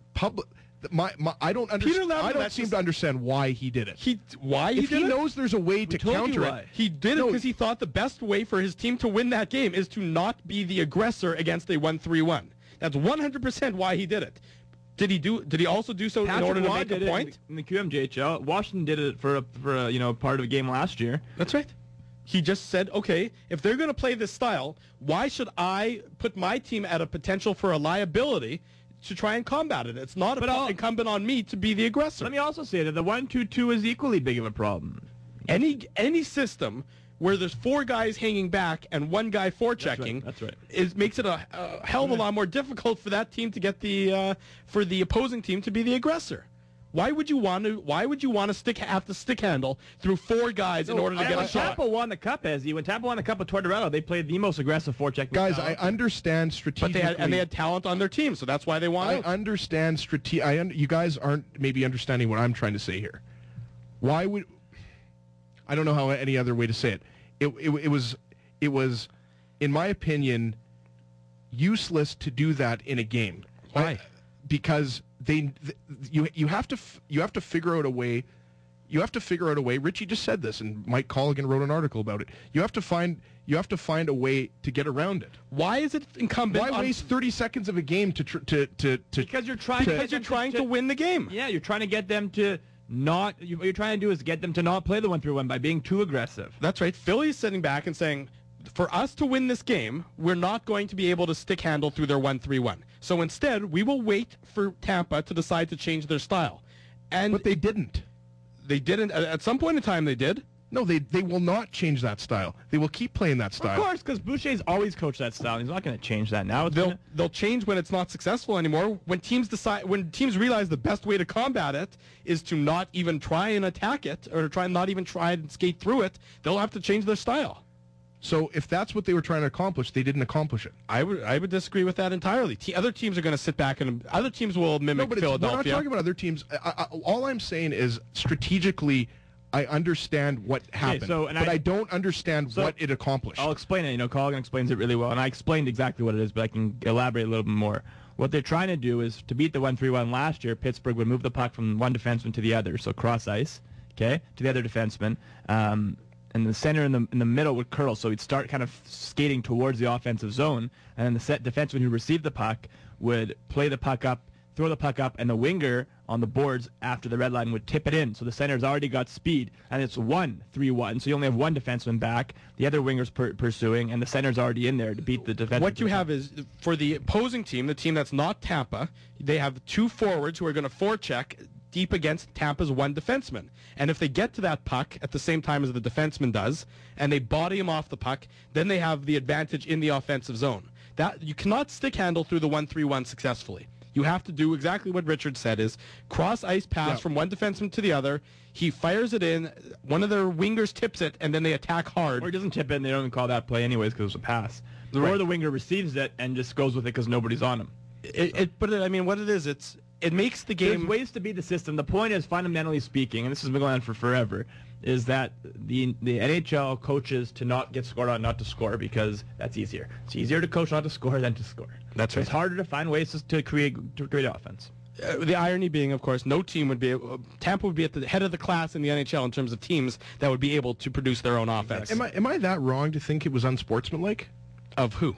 I don't seem to understand why he did it. If he knows there's a way to counter it, he did it because he thought the best way for his team to win that game is to not be the aggressor against a 1-3-1. That's 100% why he did it. Did he also do so in order to make a point? In the QMJHL, Washington did it for a part of a game last year. That's right. He just said, okay, if they're going to play this style, why should I put my team at a potential for a liability to try and combat it? It's not incumbent on me to be the aggressor. Let me also say that the 1-2-2 is equally big of a problem. Any system where there's 4 guys hanging back and 1 guy forechecking, that's right. Makes it a hell of a lot more difficult for that team to get for the opposing team to be the aggressor. Why would you want to have to stick handle through 4 guys in order to get a shot? Tampa won the cup, Ezzy. When Tampa won the cup with Tortorella, they played the most aggressive forechecking. Guys, I understand strategically. But they had talent on their team, so that's why they won. I understand you guys aren't maybe understanding what I'm trying to say here. Why would I don't know how any other way to say it. It was, in my opinion, useless to do that in a game. Why? Because you have to figure out a way. You have to figure out a way. Richie just said this, and Mike Colligan wrote an article about it. You have to find a way to get around it. Why is it incumbent? Why waste 30 seconds of a game because you're trying to win the game. Yeah, you're trying to get them to not. What you're trying to do is get them to not play the 1-3-1 by being too aggressive. That's right. Philly's sitting back and saying, for us to win this game, we're not going to be able to stick handle through their 1-3-1. So instead, we will wait for Tampa to decide to change their style. But they didn't. They didn't. At some point in time, they did. No, they will not change that style. They will keep playing that style. Of course, because Boucher's always coached that style. He's not going to change that now. They'll change when it's not successful anymore. When teams realize the best way to combat it is to not even try and attack it, or not even try and skate through it, they'll have to change their style. So if that's what they were trying to accomplish, they didn't accomplish it. I would disagree with that entirely. Other teams are going to sit back and other teams will mimic Philadelphia. We're not talking about other teams. All I'm saying is strategically, I understand what happened, but I don't understand what it accomplished. I'll explain it. Colligan explains it really well, and I explained exactly what it is, but I can elaborate a little bit more. What they're trying to do is, to beat the 1-3-1 last year, Pittsburgh would move the puck from one defenseman to the other, so cross ice, to the other defenseman, and the center in the middle would curl, so he'd start kind of skating towards the offensive zone, and then the set defenseman who received the puck would play the puck up, throw the puck up, and the winger on the boards after the red line would tip it in. So the center's already got speed, and it's 1-3-1. So you only have one defenseman back, the other winger's pursuing, and the center's already in there to beat the defenseman. What you have is, for the opposing team, the team that's not Tampa, they have two forwards who are going to forecheck deep against Tampa's one defenseman. And if they get to that puck at the same time as the defenseman does, and they body him off the puck, then they have the advantage in the offensive zone. That you cannot stick handle through the 1-3-1 successfully. You have to do exactly what Richard said, is cross ice pass from one defenseman to the other. He fires it in, one of their wingers tips it, and then they attack hard. Or he doesn't tip it, and they don't even call that play anyways because it was a pass. Right. Or the winger receives it and just goes with it because nobody's on him. But what it is, it makes the game... There's ways to beat the system. The point is, fundamentally speaking, and this has been going on for forever, is that the NHL coaches to not get scored on, not to score, because that's easier. It's easier to coach not to score than to score. That's right. It's harder to find ways to create offense. The irony being, of course, no team would be... Tampa would be at the head of the class in the NHL in terms of teams that would be able to produce their own offense. Am I that wrong to think it was unsportsmanlike? Of who?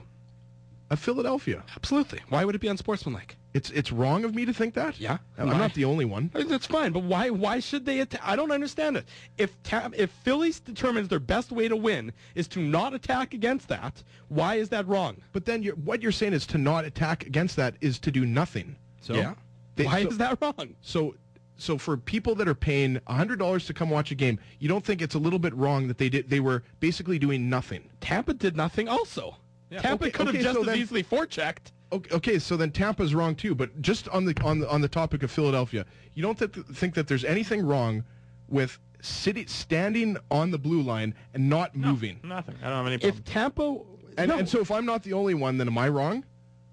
Of Philadelphia. Absolutely. Why would it be unsportsmanlike? It's wrong of me to think that? Yeah. I'm not the only one. That's fine, but why should they I don't understand it. If Philly determines their best way to win is to not attack against that, why is that wrong? But then what you're saying is to not attack against that is to do nothing. So yeah. Why is that wrong? So for people that are paying $100 to come watch a game, you don't think it's a little bit wrong that they were basically doing nothing? Tampa did nothing also. Yeah. Tampa could have just as easily forechecked. Okay, so then Tampa's wrong too. But just on the topic of Philadelphia, you don't think that there's anything wrong with standing on the blue line and not moving? Nothing. I don't have any problem. If Tampa... And so if I'm not the only one, then am I wrong?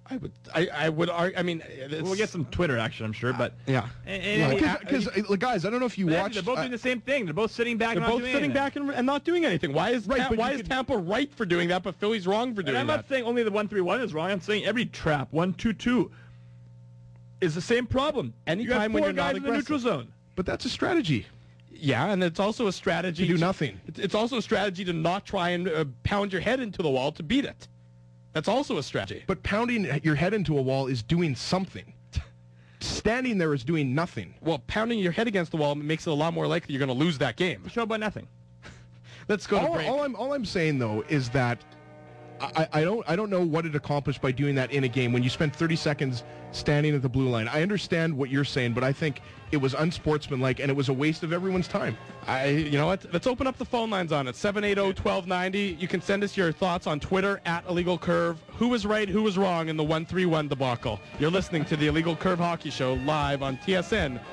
I would argue. I mean, we'll get some Twitter action, I'm sure, but yeah. Because guys, I don't know if you watched. They're both doing the same thing. They're both sitting back. They're both sitting back and not doing anything. Why is Tampa right for doing that, but Philly's wrong for doing that? I'm not saying only the 1-3-1 is wrong. I'm saying every trap 1-2-2 is the same problem. Anytime when you're not in the neutral zone. But that's a strategy. Yeah, and it's also a strategy to do nothing. It's also a strategy to not try and pound your head into the wall to beat it. That's also a strategy. But pounding your head into a wall is doing something. Standing there is doing nothing. Well, pounding your head against the wall makes it a lot more likely you're going to lose that game. Show about nothing. Let's go to break. All I'm saying though is that I don't know what it accomplished by doing that in a game when you spend 30 seconds standing at the blue line. I understand what you're saying, but I think it was unsportsmanlike and it was a waste of everyone's time. You know what? Let's open up the phone lines on it. 780-1290. You can send us your thoughts on Twitter @IllegalCurve. Who was right, who was wrong in the 1-3-1 debacle? You're listening to the Illegal Curve Hockey Show live on TSN